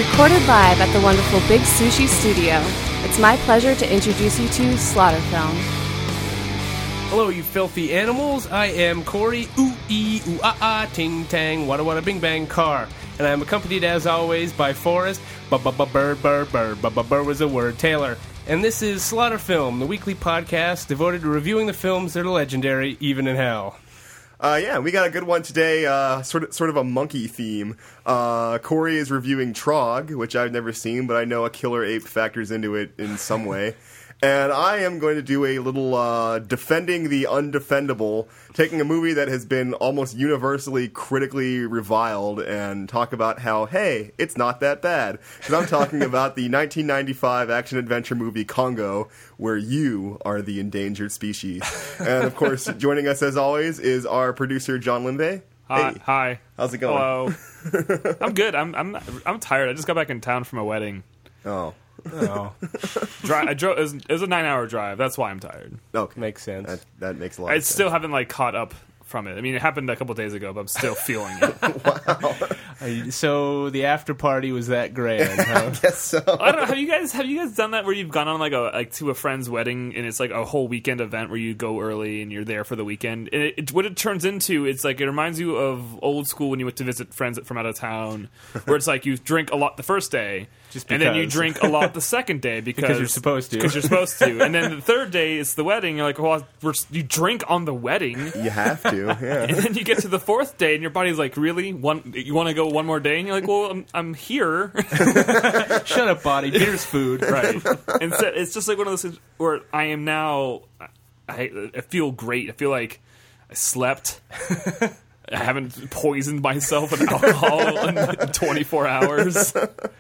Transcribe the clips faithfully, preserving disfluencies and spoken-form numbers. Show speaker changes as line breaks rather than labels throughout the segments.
Recorded live at the wonderful Big Sushi Studio, it's my pleasure to introduce you to Slaughter Film.
Hello, you filthy animals. I am Corey, ooh ee ooh ah ah ting tang wada wada bing bang car, and I am accompanied as always by Forrest, bu bu bu bird bird bird bu bu bird was a word Taylor, and this is Slaughter Film, the weekly podcast devoted to reviewing the films that are legendary even in hell.
Uh, yeah, we got a good one today, uh, sort of sort of a monkey theme. Uh, Corey is reviewing Trog, which I've never seen, but I know a killer ape factors into it in some way. And I am going to do a little uh, defending the undefendable, taking a movie that has been almost universally critically reviled and talk about how, hey, it's not that bad. Because I'm talking about the nineteen ninety-five action-adventure movie Congo, where you are the endangered species. And, of course, joining us as always is our producer, John Linvey.
Hi.
Hey.
Hi.
How's it going?
Hello. I'm good. I'm I'm I'm tired. I just got back in town from a wedding.
Oh.
Oh,
Dri- I drove. It was, it was a nine-hour drive. That's why I'm tired.
Okay.
makes sense.
That, that makes a lot
I
of sense.
still haven't like caught up from it. I mean, it happened a couple days ago, but I'm still feeling it.
Uh, So the after party was that grand, huh?
Yes, so.
I don't know. Have you guys have you guys done that where you've gone on like a like to a friend's wedding and it's like a whole weekend event where you go early and you're there for the weekend? And it, it, what it turns into, it's like it reminds you of old school when you went to visit friends from out of town, where it's like you drink a lot the first day.
Just
and then you
because.
drink a lot the second day because,
Because you're supposed to.
Because you're supposed to. And then the third day is the wedding. You're like, well, we're, you drink on the wedding.
You have to, yeah.
And then you get to the fourth day, and your body's like, really? One? You want to go one more day? And you're like, well, I'm, I'm here.
Shut up, body. Beer's food.
Right. And so it's just like one of those things where I am now, I, I feel great. I feel like I slept. I haven't poisoned myself with alcohol in twenty-four hours.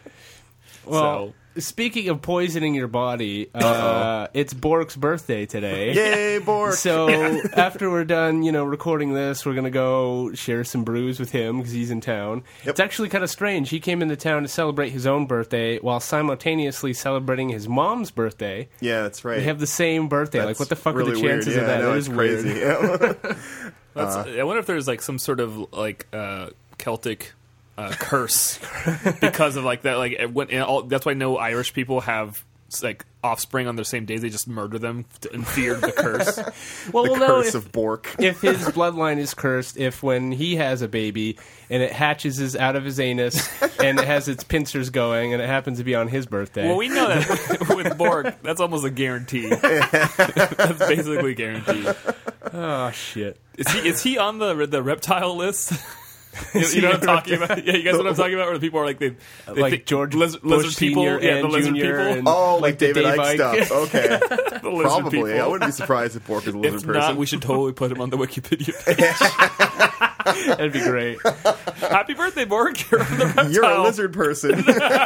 Well,
So.
speaking of poisoning your body, uh, it's Bork's birthday today.
Yay, Bork!
So after we're done, you know, recording this, we're gonna go share some brews with him because he's in town.
Yep.
It's actually kind of strange. He came into town to celebrate his own birthday while simultaneously celebrating his mom's birthday.
Yeah, that's right.
They have the same birthday.
That's
like, what the fuck
really
are the chances
weird.
of
Yeah,
that?
I know,
It
it's
is
crazy.
weird.
Yeah.
That's, I wonder if there's like some sort of like uh, Celtic uh, curse because of like that. Like it went, and all, that's why no Irish people have like offspring on their same days. They just murder them to, in fear of the curse.
Well,
The
we'll know
curse
if,
of Bork.
if his bloodline is cursed, if when he has a baby and it hatches his, out of his anus and it has its pincers going and it happens to be on his birthday.
Well, we know that with, with Borg, that's almost a guarantee. That's basically guaranteed.
Oh, shit.
Is he is he on the the reptile list? You, you know what I'm talking about? Yeah, you guys know what I'm talking about? Where the people are like they, they
Like
think
George
lizard,
Bush
lizard people,
Senior
yeah,
and
the lizard
Junior
people.
and-
Oh,
Like
like
the
David
Dave
Icke
Icke.
stuff. Okay.
The lizard
Probably.
people.
I wouldn't be surprised if Bork is a lizard
If
person.
not, we should totally put him on the Wikipedia page.
That'd be great.
Happy birthday, Borg! You're on the reptile.
You're a lizard person.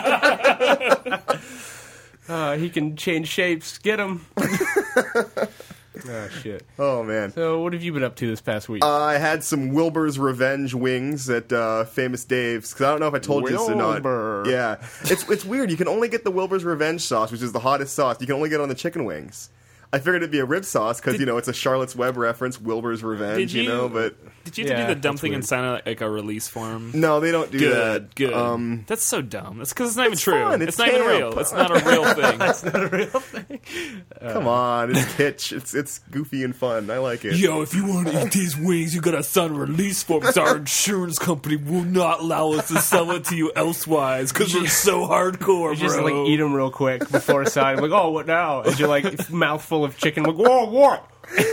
Uh, he can change shapes. Get him. Oh, shit.
Oh, man.
So what have you been up to this past week?
Uh, I had some Wilbur's Revenge wings at uh, Famous Dave's, because I don't know if I told you this or not.
Wilbur.
Yeah. It's it's weird. You can only get the Wilbur's Revenge sauce, which is the hottest sauce. You can only get it on the chicken wings. I figured it'd be a rib sauce, because, you know, it's a Charlotte's Web reference, Wilbur's Revenge,
Did
you,
you-
know, but...
Did you have to
Yeah,
do the dumb
that's
thing
weird.
and sign a, like a release form?
No, they don't do
Good,
that.
good.
Um,
That's so dumb. That's because it's not even
It's
true.
fun.
It's,
It's
not even
camp.
real. It's not a real thing.
That's not a real thing.
come on, it's kitsch. It's it's goofy and fun. I like it.
Yo, if you want to eat these wings, you gotta sign a release form because our insurance company will not allow us to sell it to you elsewise because we're so hardcore,
You just
bro.
like eat them real quick before signing. Like, oh, what now? As you're like mouthful of chicken. Like, whoa, what?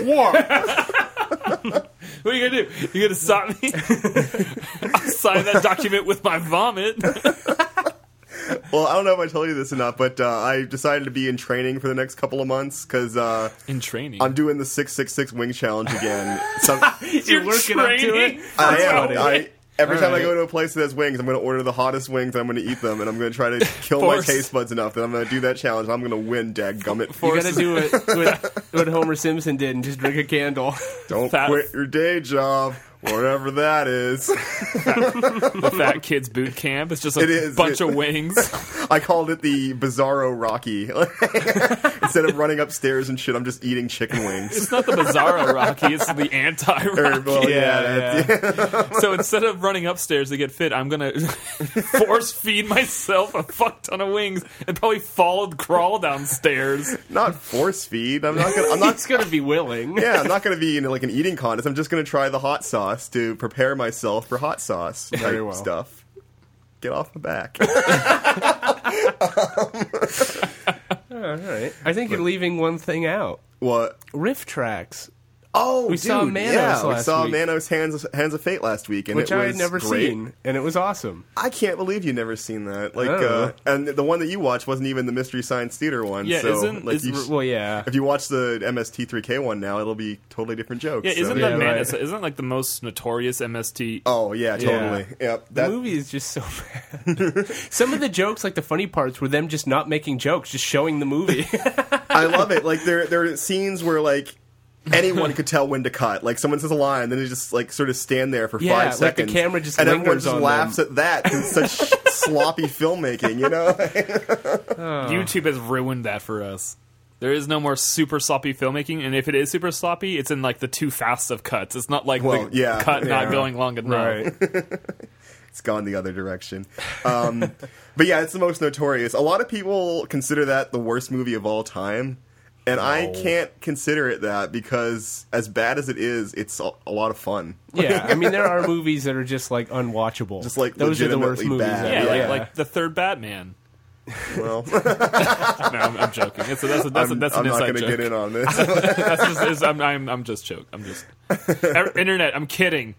What?
What are you gonna do? You gonna stop me? I'll sign that document with my vomit.
Well, I don't know if I told you this or not, but uh, I decided to be in training for the next couple of months, because uh,
In training,
I'm doing the six six six wing challenge again. So,
You're working up to
training?
it.
I am.
funny.
I, every
All
time I
right.
go to a place that has wings, I'm going to order the hottest wings, and I'm going to eat them, and I'm going to try to kill
Force.
my taste buds enough that I'm going to do that challenge. I'm going to win, dadgummit.
You gotta do it what, what Homer Simpson did and just drink a candle.
Don't
Fat-
quit your day job, whatever that is.
the fat kids boot camp. It's just a
It is.
bunch
It-
of wings.
I called it the Bizarro Rocky. Instead of running upstairs and shit, I'm just eating chicken wings.
It's not the Bizarro Rocky, it's the anti-Rocky.
Or, well,
Yeah,
yeah,
yeah.
So instead of running upstairs to get fit, I'm gonna force feed myself a fuck ton of wings and probably fall and crawl downstairs.
not force feed. I'm not gonna. I'm not.
It's going to be willing.
Yeah, I'm not gonna be in like an eating contest. I'm just gonna try the hot sauce to prepare myself for hot sauce type
Very well.
stuff. Get off my back.
All right. I think you're leaving one thing out.
What?
Riff tracks.
Oh,
We
dude,
saw Manos
yeah, we
last
saw
week.
Manos Hands Hands of Fate last week, and
Which
it
I
was
had never
great.
seen, and it was awesome.
I can't believe you've never seen that. Like,
I don't
uh,
know.
and the one that you watched wasn't even the Mystery Science Theater one.
Yeah,
so,
isn't-
like
is-
you,
Well, yeah.
if you watch the M S T three K one now, it'll be totally different jokes.
Yeah,
so-
isn't
Yeah,
that man?
right.
Isn't it like the most notorious M S T?
Oh yeah, totally. Yep.
The
That,
movie is just so bad. Some of the jokes, like the funny parts, were them just not making jokes, just showing the movie.
I love it. Like there, there are scenes where like anyone could tell when to cut. Like someone says a line, then they just like sort of stand there for
Yeah,
five
like the
seconds.
camera just
and everyone
lingers
just
on
laughs
them.
at that. 'Cause it's such sloppy filmmaking, you know.
YouTube has ruined that for us. There is no more super sloppy filmmaking, and if it is super sloppy, it's in like the too fast of cuts. It's not like
Well,
the
yeah,
cut
yeah.
not going long enough.
right.
It's gone the other direction. Um, but yeah, it's the most notorious. A lot of people consider that the worst movie of all time. And I can't consider it that because as bad as it is, it's a, a lot of fun.
Yeah, I mean, there are movies that are just like unwatchable.
Just, like,
those are the worst
legitimately
movies.
bad.
ever.
Yeah,
Yeah.
like like the third Batman.
Well,
No, I'm, I'm joking. It's a, that's a, that's a,
I'm,
that's
I'm
an
not
inside
going to
joke.
get in on this.
That's just, it's, I'm, I'm I'm just joking. I'm just Er- internet. I'm kidding.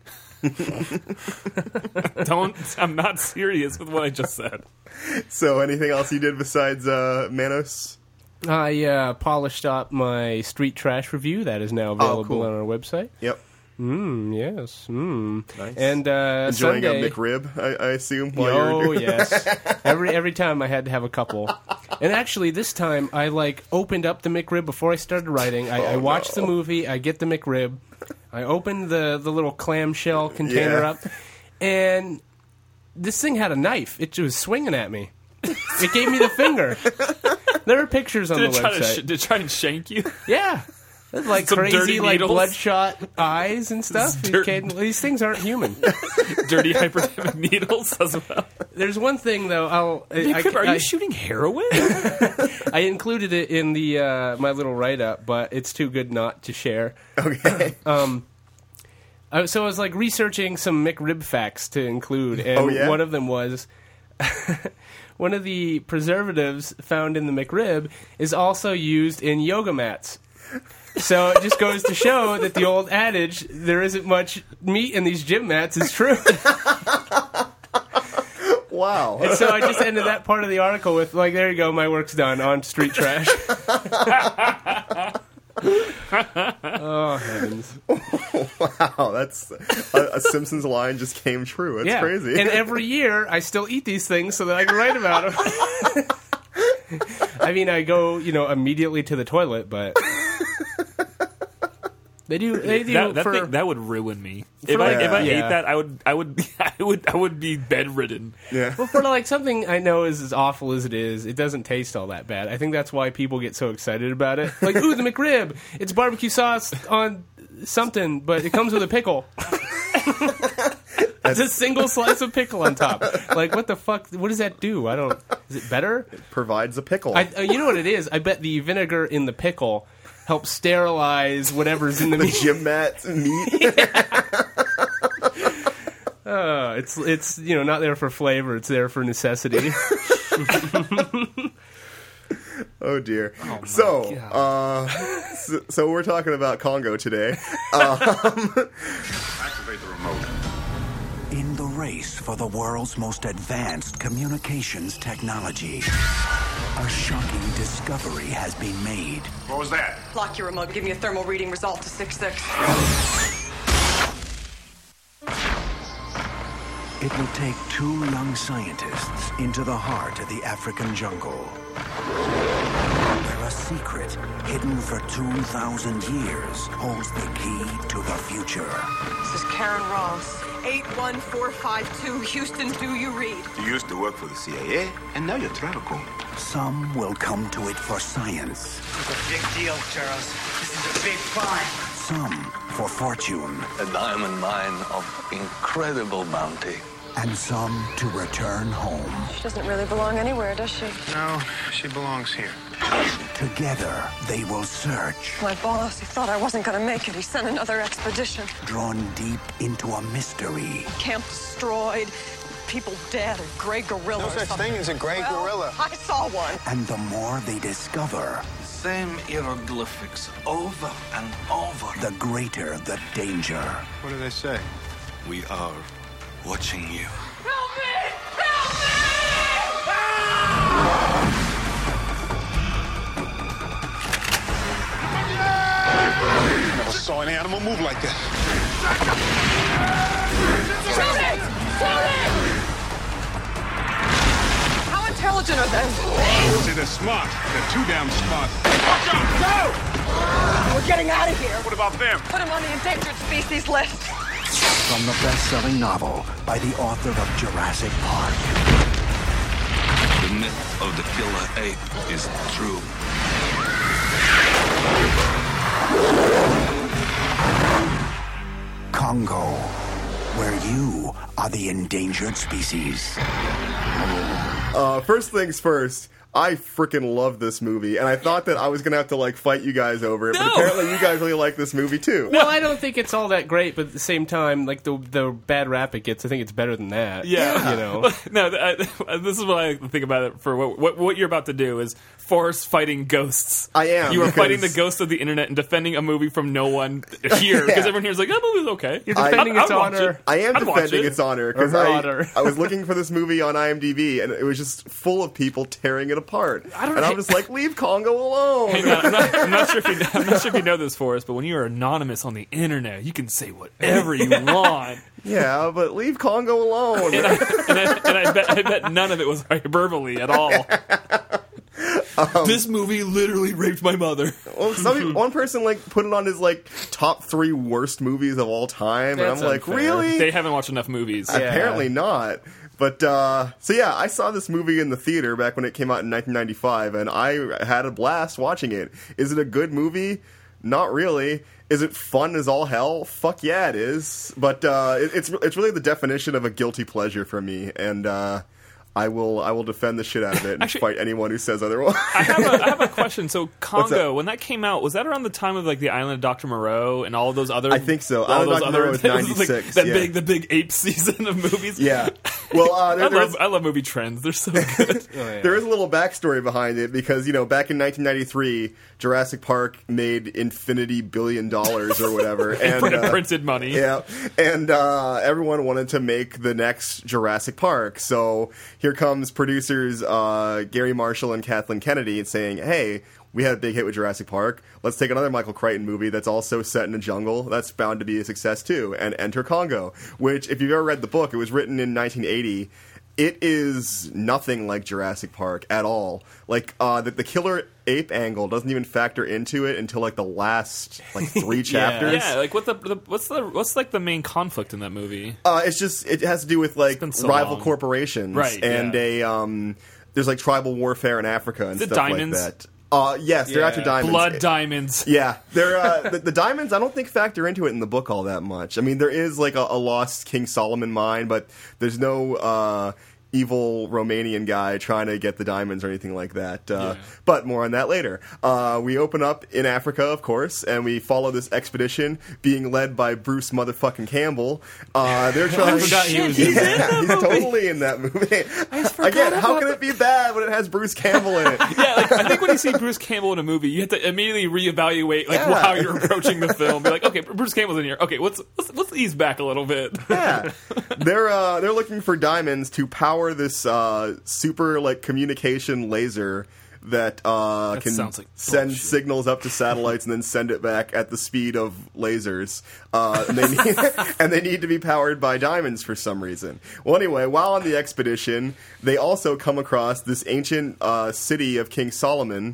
Don't. I'm not serious with what I just said.
So, anything else you did besides uh, Manos?
I uh, polished up my Street Trash review that is now available
cool.
on our website.
Yep.
Mm, yes. Mm.
Nice.
And uh,
Enjoying
Sunday,
a McRib, I, I assume. While
Oh
you're
yes. Every every time I had to have a couple. And actually, this time I like opened up the McRib before I started writing. I, I
Oh,
watched
no.
the movie. I get the McRib. I opened the the little clamshell container
Yeah.
up, and this thing had a knife. It was swinging at me. It gave me the finger. There are pictures on
Did
the
it try to
website.
sh- did it try and shank you?
Yeah. There's like
Some dirty
crazy, like
needles?
bloodshot eyes and stuff. These,
dirt-
kid- these things aren't human.
Dirty hypodermic needles as well.
There's one thing though. I'll. I,
Are
I,
you shooting heroin?
I included it in the uh, my little write up, but it's too good not to share.
Okay.
Um, I, so I was like researching some McRib facts to include, and
Oh, yeah?
one of them was one of the preservatives found in the McRib is also used in yoga mats. So it just goes to show that the old adage, there isn't much meat in these gym mats, is true.
Wow.
And so I just ended that part of the article with, like, there you go, my work's done, on to Street Trash. Oh, heavens.
Wow, that's a, a Simpsons line just came true. That's
Yeah.
crazy.
And every year, I still eat these things so that I can write about them. I mean, I go, you know, immediately to the toilet, but... They do. They do
that, that,
for
thing, that would ruin me. If I
like-
if I
Yeah.
ate that, I would I would I would I would be bedridden.
yeah.
well, for like something I know is as awful as it is. It doesn't taste all that bad. I think that's why people get so excited about it. Like, ooh, the McRib. It's barbecue sauce on something, but it comes with a pickle. It's a single slice of pickle on top. Like, what the fuck? What does that do? I don't. Is it better?
Provides a pickle.
I, uh, you know what it is? I bet the vinegar in the pickle helps sterilize whatever's in the
the
meat.
gym mat meat.
Uh, it's it's you know not there for flavor. It's there for necessity.
Oh dear. so, uh, so, so we're talking about Congo today. Um,
Activate the remote.
In the race for the world's most advanced communications technology, a shocking discovery has been made.
What was that?
Lock your remote. Give me a thermal reading result to six six.
It will take two young scientists into the heart of the African jungle. where a secret hidden for two thousand years holds the key to the future.
This is Karen Ross. eight one four five two, Houston, do you read?
You used to work for the C I A, and now you're travel cool.
Some will come to it for science.
This is a big deal, Charles. This is a big find.
Some for fortune.
A diamond mine of incredible bounty.
And some to return home.
She doesn't really belong anywhere, does she?
No, she belongs here.
Together, they will search.
My boss, he thought I wasn't going to make it. He sent another expedition.
Drawn deep into a mystery.
Camp destroyed, people dead, a gray gorilla
No
or
such
something.
thing as a gray
Well,
gorilla.
I saw one.
And the more they discover,
Same hieroglyphics over and over.
the greater the danger.
What do they say?
We are watching you.
Help me! Help me!
Never saw an animal move like that.
Shoot it! Shoot it! How intelligent are they?
See, they're smart. They're too damn smart.
We're getting out of here.
What about them?
Put him on the endangered species list.
From the best-selling novel by the author of Jurassic Park.
The myth of the killer ape is true.
Congo, where you are the endangered species.
Uh, first things first, I freaking love this movie, and I thought that I was gonna have to like fight you guys over it, but
No.
apparently you guys really like this movie too.
Well, I don't think it's all that great, but at the same time, like the the bad rap it gets, I think it's better than that.
Yeah.
you know.
No, I, this is what I think about it. For what, what what you're about to do is Forrest fighting ghosts.
I am,
You are
because-
fighting the ghosts of the internet and defending a movie from no one here because
Yeah.
everyone here is like, "That movie's okay."
You're defending
I'd-
its
I'd watch
honor.
it.
I am
I'd watch
defending
it.
its honor because
Or her
I,
honor.
I was looking for this movie on IMDb and it was just full of people tearing it apart.
I don't
and I'm
hate-
just like, leave Congo alone.
Hang on, I'm not, I'm not sure if you, I'm not sure if you know this, Forrest, but when you are anonymous on the internet, you can say whatever you want.
Yeah, but leave Congo alone.
And I, and I, and I, bet, I bet none of it was hyperbole at all. This movie literally raped my mother.
Well, some people- one person like put it on his like top three worst movies of all time,
That's
and I'm like,
unfair.
really?
They haven't watched enough movies.
Yeah.
Apparently not. But uh, so yeah, I saw this movie in the theater back when it came out in nineteen ninety-five, and I had a blast watching it. Is it a good movie? Not really. Is it fun as all hell? Fuck yeah, it is. But uh, it, it's it's really the definition of a guilty pleasure for me, and uh, I will I will defend the shit out of it and
Actually-
fight anyone who says otherwise.
I have a, I have a question. So
that?
Congo, when that came out, was that around the time of like the Island of Doctor Moreau and all of those other?
I think so.
All
Island of
those
Doctor
other
Moreau was
it was, like,
ninety-six,
that
yeah.
big, the big ape season of movies.
Yeah. Well, uh, there,
I
there's-
love I love movie trends. They're so good.
There is a little backstory behind it because, you know, back in nineteen ninety-three, Jurassic Park made infinity billion dollars or whatever. and uh,
Printed money.
Yeah. And uh, everyone wanted to make the next Jurassic Park. So here comes producers uh, Gary Marshall and Kathleen Kennedy saying, hey, we had a big hit with Jurassic Park. Let's take another Michael Crichton movie that's also set in a jungle. That's bound to be a success too. And enter Congo, which, if you've ever read the book, it was written in nineteen eighty. It is nothing like Jurassic Park at all. Like uh, the, the killer ape angle doesn't even factor into it until like the last like three chapters.
Yeah, like what the, the what's the what's like the main conflict in that movie?
Uh, it's just it has to do with like
been so
rival
long.
corporations,
Right,
And
yeah.
a um, there's like tribal warfare in Africa and
Is it
stuff
diamonds?
like that. Uh, yes, they're
Yeah.
after diamonds.
Blood diamonds.
Yeah, they're uh, the, the diamonds. I don't think factor into it in the book all that much. I mean, there is like a, a lost King Solomon mine, but there's no uh, evil Romanian guy trying to get the diamonds or anything like that. Uh,
Yeah.
But more on that later. Uh, we open up in Africa, of course, and we follow this expedition being led by Bruce motherfucking Campbell. Uh, they're trying.
forgot he was
yeah,
in that
he's totally in that movie. Again, how can it be bad when it has Bruce Campbell in it?
Yeah, like, I think when you see Bruce Campbell in a movie, you have to immediately reevaluate like
Yeah.
how you're approaching the film. Be like, okay, Bruce Campbell's in here. Okay, let's let's, let's ease back a little bit.
Yeah, they're uh, they're looking for diamonds to power this uh, super like communication laser that uh,
That
can
sounds like
send
bullshit.
signals up to satellites and then send it back at the speed of lasers. Uh, and, they need, and they need to be powered by diamonds for some reason. Well, anyway, while on the expedition, they also come across this ancient uh, city of King Solomon.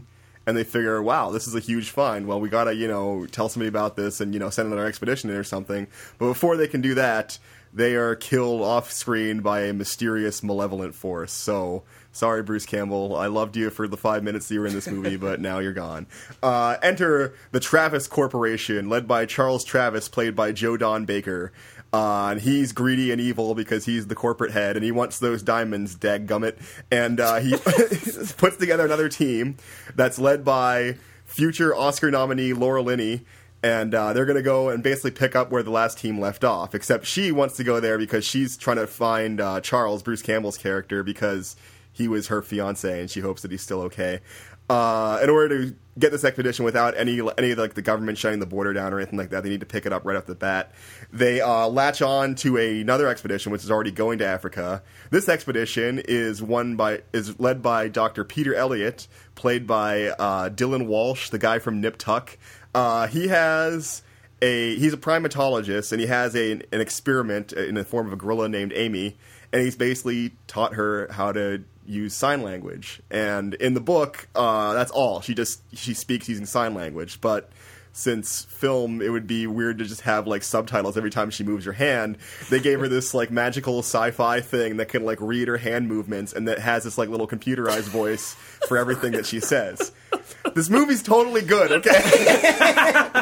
and they figure, wow, this is a huge find. Well, we gotta, you know, tell somebody about this and, you know, send another expedition in or something. But before they can do that, they are killed off screen by a mysterious, malevolent force. So, sorry, Bruce Campbell. I loved you for the five minutes that you were in this movie, but now you're gone. Uh, enter the Travis Corporation, led by Charles Travis, played by Joe Don Baker. Uh, and he's greedy and evil because he's the corporate head, and he wants those diamonds, dadgummit. And uh, he puts together another team that's led by future Oscar nominee Laura Linney. And uh, they're going to go and basically pick up where the last team left off. Except she wants to go there because she's trying to find uh, Charles, Bruce Campbell's character, because he was her fiancé, and she hopes that he's still okay. Uh, in order to get this expedition without any any like the government shutting the border down or anything like that, they need to pick it up right off the bat. They uh, latch on to a, another expedition, which is already going to Africa. This expedition is one by is led by Doctor Peter Elliott, played by uh, Dylan Walsh, the guy from Nip Tuck. Uh, he has a he's a primatologist, and he has a, an experiment in the form of a gorilla named Amy, and he's basically taught her how to use sign language. And in the book, uh, that's all. She just she speaks using sign language. But since film, it would be weird to just have like subtitles every time she moves her hand. They gave her this like magical sci-fi thing that can like read her hand movements, and that has this like little computerized voice for everything that she says. This movie's totally good, okay?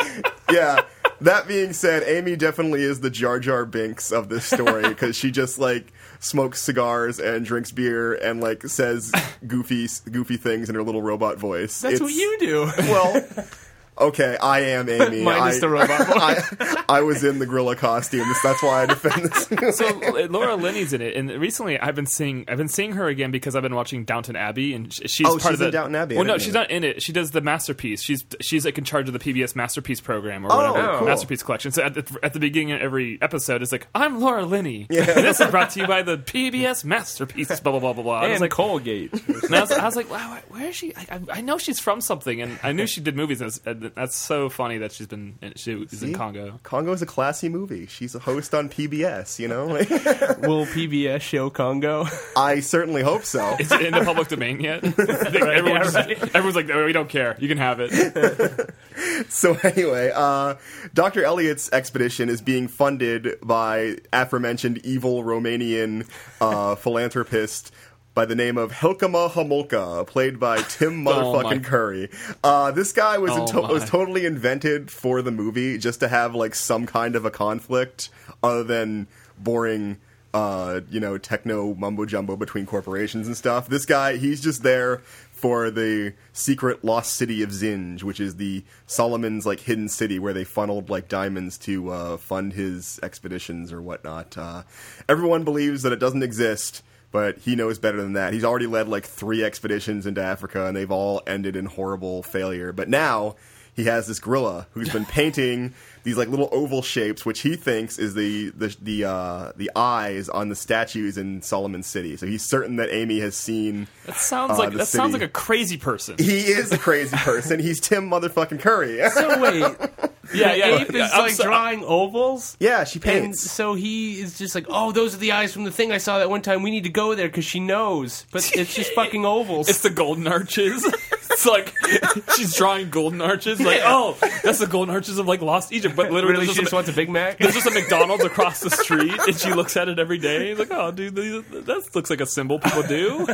Yeah. That being said, Amy definitely is the Jar Jar Binks of this story, because she just like smokes cigars and drinks beer and like says goofy goofy things in her little robot voice.
That's
It's-
what you do.
Well, okay, I am Amy.
Minus
I,
the robot voice.
I, I was in the gorilla costume. That's why I defend this.
So Laura Linney's in it, and recently I've been seeing I've been seeing her again because I've been watching Downton Abbey, and sh- she's
Oh,
part
she's
of the
in Downton Abbey. I
Well, no,
didn't
she's
know
not in it. She does the Masterpiece. She's she's like in charge of the P B S Masterpiece program or
Oh,
whatever
cool.
Masterpiece collection. So at the, at the beginning of every episode, it's like, I'm Laura Linney. Yeah. And this is brought to you by the P B S Masterpiece. Blah blah blah blah blah. I was
And
like,
Colgate.
and I was, I was like, wow, where is she? I, I, I know she's from something, and I knew she did movies. And it's- and that's so funny that she's been she was
See?
in Congo.
Congo is a classy movie. She's a host on P B S, you know?
Will P B S show Congo?
I certainly hope so.
Is it in the public domain yet? Everyone just- everyone's like, no, we don't care. You can have it.
So anyway, uh, Doctor Elliott's expedition is being funded by aforementioned evil Romanian uh, philanthropist by the name of Helkama Homolka, played by Tim
Oh, my-
motherfucking Curry. Uh, this guy was
Oh,
to-
my.
was totally invented for the movie just to have like some kind of a conflict other than boring, uh, you know, techno mumbo jumbo between corporations and stuff. This guy, he's just there for the secret lost city of Zinj, which is the Solomon's like hidden city where they funneled like diamonds to uh, fund his expeditions or whatnot. Uh, everyone believes that it doesn't exist, but he knows better than that. He's already led like three expeditions into Africa, and they've all ended in horrible failure. But now he has this gorilla who's been painting these like little oval shapes, which he thinks is the the the, uh, the eyes on the statues in Solomon City. So he's certain that Amy has seen.
That sounds
Uh,
like
the
that sounds
city.
like a crazy person.
He is a crazy person. He's Tim motherfucking Curry.
So wait,
yeah,
the
yeah.
ape is
I'm
like
so-
drawing ovals?
Yeah, she
And
paints.
so he is just like, oh, those are the eyes from the thing I saw that one time. We need to go there because she knows. But it's just fucking ovals.
It's the golden arches. It's like she's drawing golden arches. Like, oh, that's the golden arches of like lost Egypt. But literally,
Really,
there's
she
just
just
a,
wants a Big Mac?
there's just a McDonald's across the street, and she looks at it every day. Like, oh, dude, these- that looks like a symbol people do.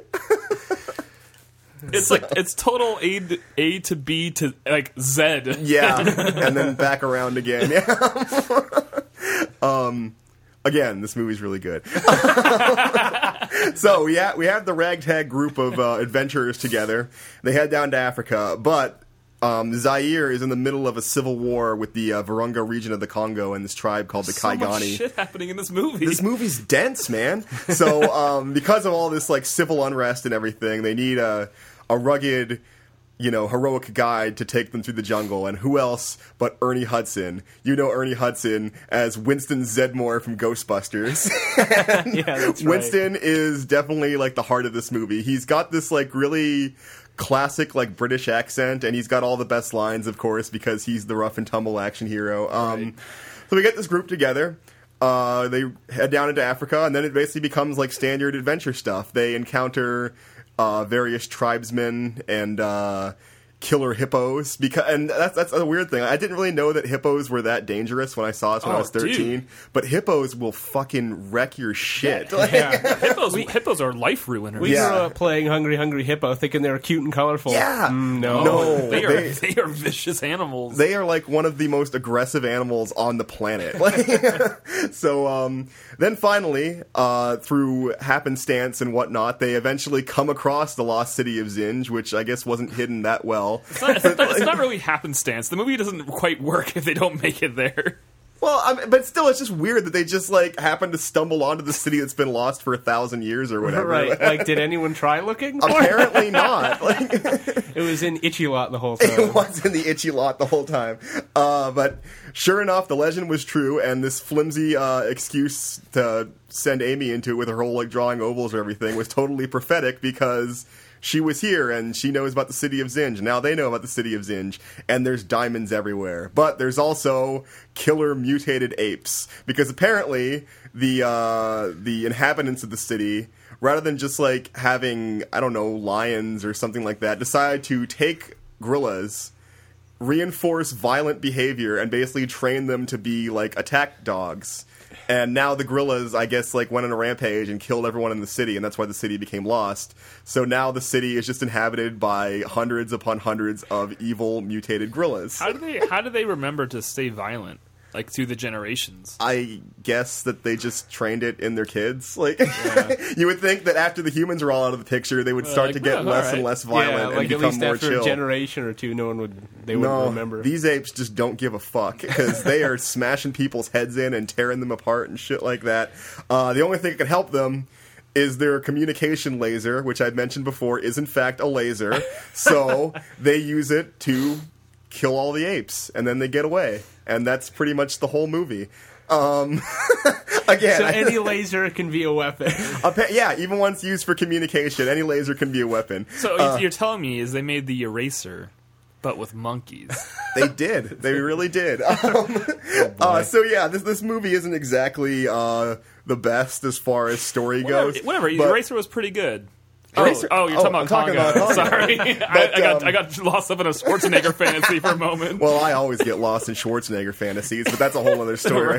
It's like it's total A to, A to B to like Z.
Yeah, and then back around again. Yeah. um, again, this movie's really good. So we have, we have the ragtag group of uh, adventurers together. They head down to Africa, but um, Zaire is in the middle of a civil war with the uh, Virunga region of the Congo and this tribe called the
So much
Kaigani.
shit happening in this movie.
This movie's dense, man. So, um, because of all this like civil unrest and everything, they need a a rugged, you know, heroic guide to take them through the jungle. And who else but Ernie Hudson? You know Ernie Hudson as Winston Zedmore from Ghostbusters.
Yeah, that's right.
Winston is definitely like the heart of this movie. He's got this like really classic like British accent, and he's got all the best lines, of course, because he's the rough and tumble action hero. Um,
Right.
So we get this group together. Uh, they head down into Africa, and then it basically becomes like standard adventure stuff. They encounter uh, various tribesmen and uh, killer hippos. Because and that's that's a weird thing. I didn't really know that hippos were that dangerous when I saw this when
Oh,
I was thirteen.
dude.
But hippos will fucking wreck your shit.
Yeah.
hippos, hippos are life ruiners.
We
Yeah.
grew up playing Hungry Hungry Hippo, thinking they were cute and colorful.
Yeah.
Mm, no.
No.
They are
They-
they are vicious animals.
They are like one of the most aggressive animals on the planet. so um, then finally, uh, through happenstance and whatnot, they eventually come across the lost city of Zinj, which I guess wasn't hidden that well.
It's not, it's, not, it's not really happenstance. The movie doesn't quite work if they don't make it there.
Well, I mean, but still, it's just weird that they just like happen to stumble onto the city that's been lost for a thousand years or whatever.
Right. Like, did anyone try looking for it?
Apparently not. Like,
It was in Itchy Lot the whole time.
it was in the itchy lot the whole time. Uh, but sure enough, the legend was true, and this flimsy uh, excuse to send Amy into it with her whole like drawing ovals or everything was totally prophetic because she was here and she knows about the city of Zinj. Now they know about the city of Zinj, and there's diamonds everywhere. But there's also killer mutated apes because apparently the uh, the inhabitants of the city, rather than just like having, I don't know, lions or something like that, decide to take gorillas, reinforce violent behavior, and basically train them to be like attack dogs. And now the gorillas, I guess, like went on a rampage and killed everyone in the city, and that's why the city became lost. So now the city is just inhabited by hundreds upon hundreds of evil mutated gorillas.
How do they how do they remember to stay violent? Like through the generations.
I guess that they just trained it in their kids. Like, you would think that after the humans were all out of the picture, they would start
like,
to get
well,
less
all right.
and less
Yeah,
violent
like
and
at
become
least
more
after
chill.
a generation or two, no one would they wouldn't
No,
remember.
these apes just don't give a fuck because they are smashing people's heads in and tearing them apart and shit like that. Uh, the only thing that can help them is their communication laser, which I'd mentioned before, is in fact a laser. So they use it to kill all the apes, and then they get away. And that's pretty much the whole movie. Um, again,
So any laser can be a weapon.
appa- yeah, even once used for communication, any laser can be a weapon.
So
Uh,
you're telling me is they made the eraser, but with monkeys.
They did. They really did. Um, uh, so yeah, this this movie isn't exactly uh, the best as far as story
Whatever.
goes.
Whatever.
but-
Eraser was pretty good.
Eraser-
Oh, oh, you're
oh,
talking
I'm
about
talking
Conga.
about Conga.
Sorry, I,
But,
I got
um,
I got lost up in a Schwarzenegger fantasy for a moment.
Well, I always get lost in Schwarzenegger fantasies, but that's a whole other story.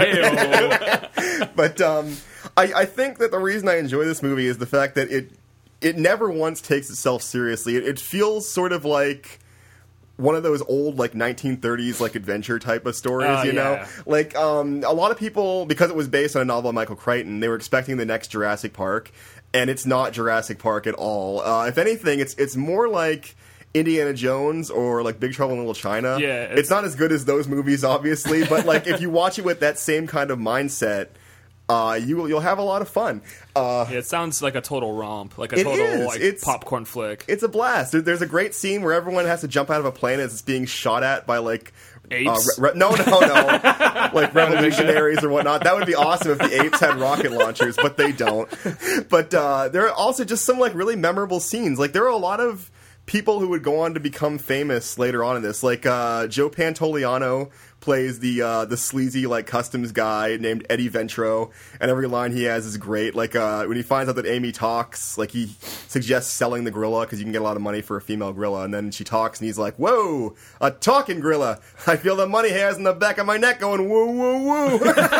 Hey-o.
But um, I, I think that the reason I enjoy this movie is the fact that it it never once takes itself seriously. It, it feels sort of like one of those old like nineteen thirties like adventure type of stories,
Oh,
you know?
yeah.
Like um, a lot of people, because it was based on a novel by Michael Crichton, they were expecting the next Jurassic Park, and it's not Jurassic Park at all. Uh, if anything, it's it's more like Indiana Jones or like Big Trouble in Little China.
Yeah,
it's,
it's-
not as good as those movies, obviously, but like if you watch it with that same kind of mindset, uh, you will you'll have a lot of fun. Uh,
Yeah, it sounds like a total romp, like a
It
total
is.
like
It's-
popcorn flick.
It's a blast. There, there's a great scene where everyone has to jump out of a plane as it's being shot at by like
Apes?
Uh, re- re- no, no, no. Like revolutionaries or whatnot. That would be awesome if the apes had rocket launchers, but they don't. But uh, there are also just some like really memorable scenes. Like there are a lot of people who would go on to become famous later on in this. Like uh, Joe Pantoliano plays the uh, the sleazy like customs guy named Eddie Ventro, and every line he has is great. Like uh, when he finds out that Amy talks, like he suggests selling the gorilla because you can get a lot of money for a female gorilla, and then she talks and he's like, "Whoa, a talking gorilla! I feel the money hairs in the back of my neck going woo woo woo."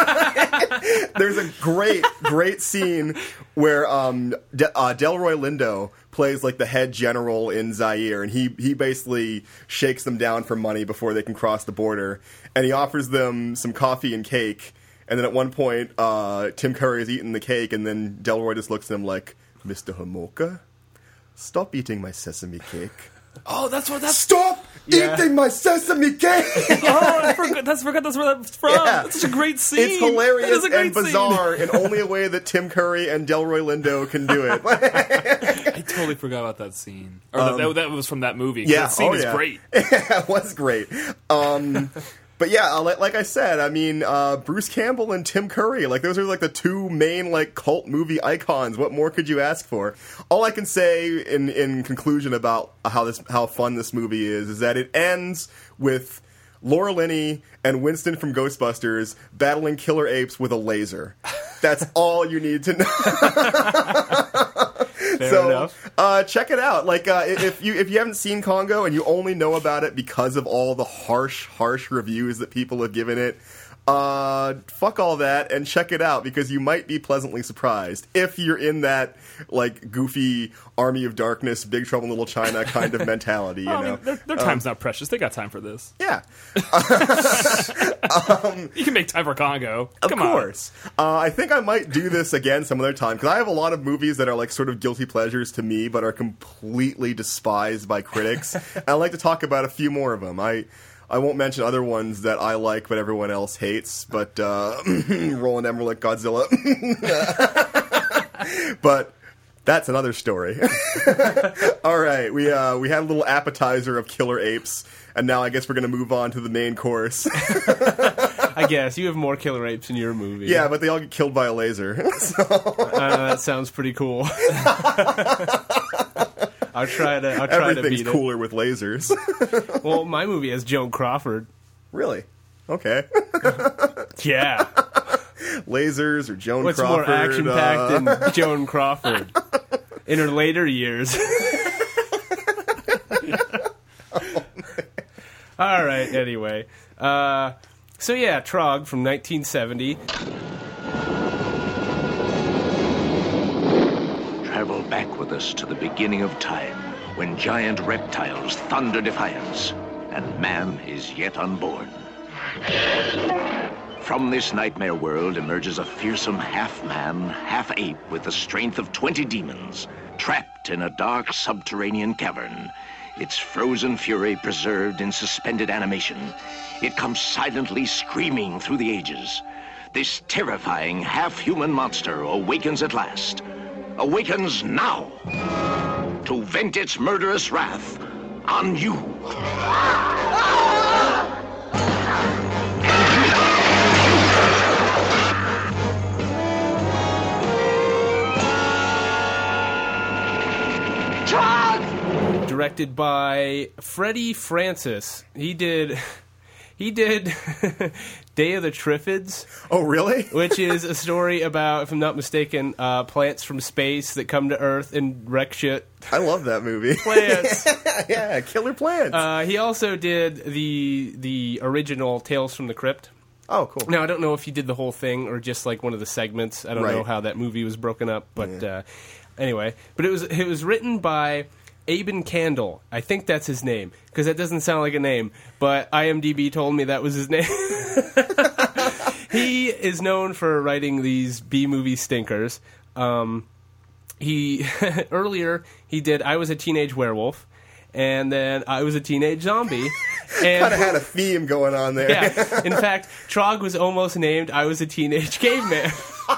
There's a great great scene where um, De- uh, Delroy Lindo plays like the head general in Zaire, and he he basically shakes them down for money before they can cross the border, and he offers them some coffee and cake. And then at one point, uh, Tim Curry is eating the cake, and then Delroy just looks at him like, "Mister Homolka, stop eating my sesame cake."
Oh, that's what that's.
Stop
Yeah.
eating my sesame cake!
Oh, I forgot. That's forgot. That's where that's from.
Yeah.
That's such a great scene.
It's hilarious
That is a great
and bizarre in only a way that Tim Curry and Delroy Lindo can do it.
Scene. I totally forgot about that scene. Or that, that, that was from that movie. 'cause
yeah,
that scene
oh,
is
yeah.
great.
It was great. Um, but yeah, uh, like, like I said, I mean, uh, Bruce Campbell and Tim Curry, like those are like the two main like cult movie icons. What more could you ask for? All I can say in in conclusion about how this how fun this movie is is that it ends with Laura Linney and Winston from Ghostbusters battling killer apes with a laser. That's all you need to know.
Fair
so,
enough.
Uh, check it out. Like, uh, if you if you haven't seen Congo and you only know about it because of all the harsh, harsh reviews that people have given it, uh, fuck all that and check it out because you might be pleasantly surprised if you're in that like goofy Army of Darkness, Big Trouble in Little China kind of mentality. You
Well, I
know,
mean, their, their time's
Um,
not precious. They got time for this.
yeah.
You can make time for Congo.
Of
Come
course. Uh, I think I might do this again some other time because I have a lot of movies that are like sort of guilty pleasures to me but are completely despised by critics. And I'd like to talk about a few more of them. I I won't mention other ones that I like but everyone else hates, but uh, Roland Emmerich Godzilla. But that's another story. All right, we uh, we had a little appetizer of killer apes, and now I guess we're going to move on to the main course.
I guess you have more killer apes in your movie.
Yeah, but they all get killed by a laser. So.
Uh, that sounds pretty cool. I'll try to. I'll try to
Everything's
beat it.
cooler with lasers.
Well, my movie has Joan Crawford.
Really? Okay.
Yeah.
Lasers or Joan
What's
Crawford?
more action packed
uh,
than Joan Crawford in her later years? All right. Anyway, uh, so yeah, Trog from nineteen seventy.
Travel back with us to the beginning of time, when giant reptiles thunder defiance, and man is yet unborn. From this nightmare world emerges a fearsome half-man, half-ape with the strength of twenty demons, trapped in a dark subterranean cavern, its frozen fury preserved in suspended animation. It comes silently screaming through the ages. This terrifying half-human monster awakens at last. Awakens now to vent its murderous wrath on you.
Directed by Freddie Francis. He did he did Day of the Triffids.
Oh, really?
Which is a story about, if I'm not mistaken, uh, plants from space that come to Earth and wreck shit.
I love that movie.
Plants.
Yeah, killer plants.
Uh, he also did the the original Tales from the Crypt.
Oh, cool.
Now, I don't know if he did the whole thing or just like one of the segments. I don't
Right.
know how that movie was broken up, but
Yeah.
uh, anyway. But it was it was written by Aben Candle. I think that's his name, because that doesn't sound like a name, but IMDb told me that was his name. He is known for writing these B-movie stinkers. Um, he earlier, he did I Was a Teenage Werewolf, and then I Was a Teenage Zombie. And
Kind of had a theme going on there.
yeah. In fact, Trog was almost named I Was a Teenage Caveman.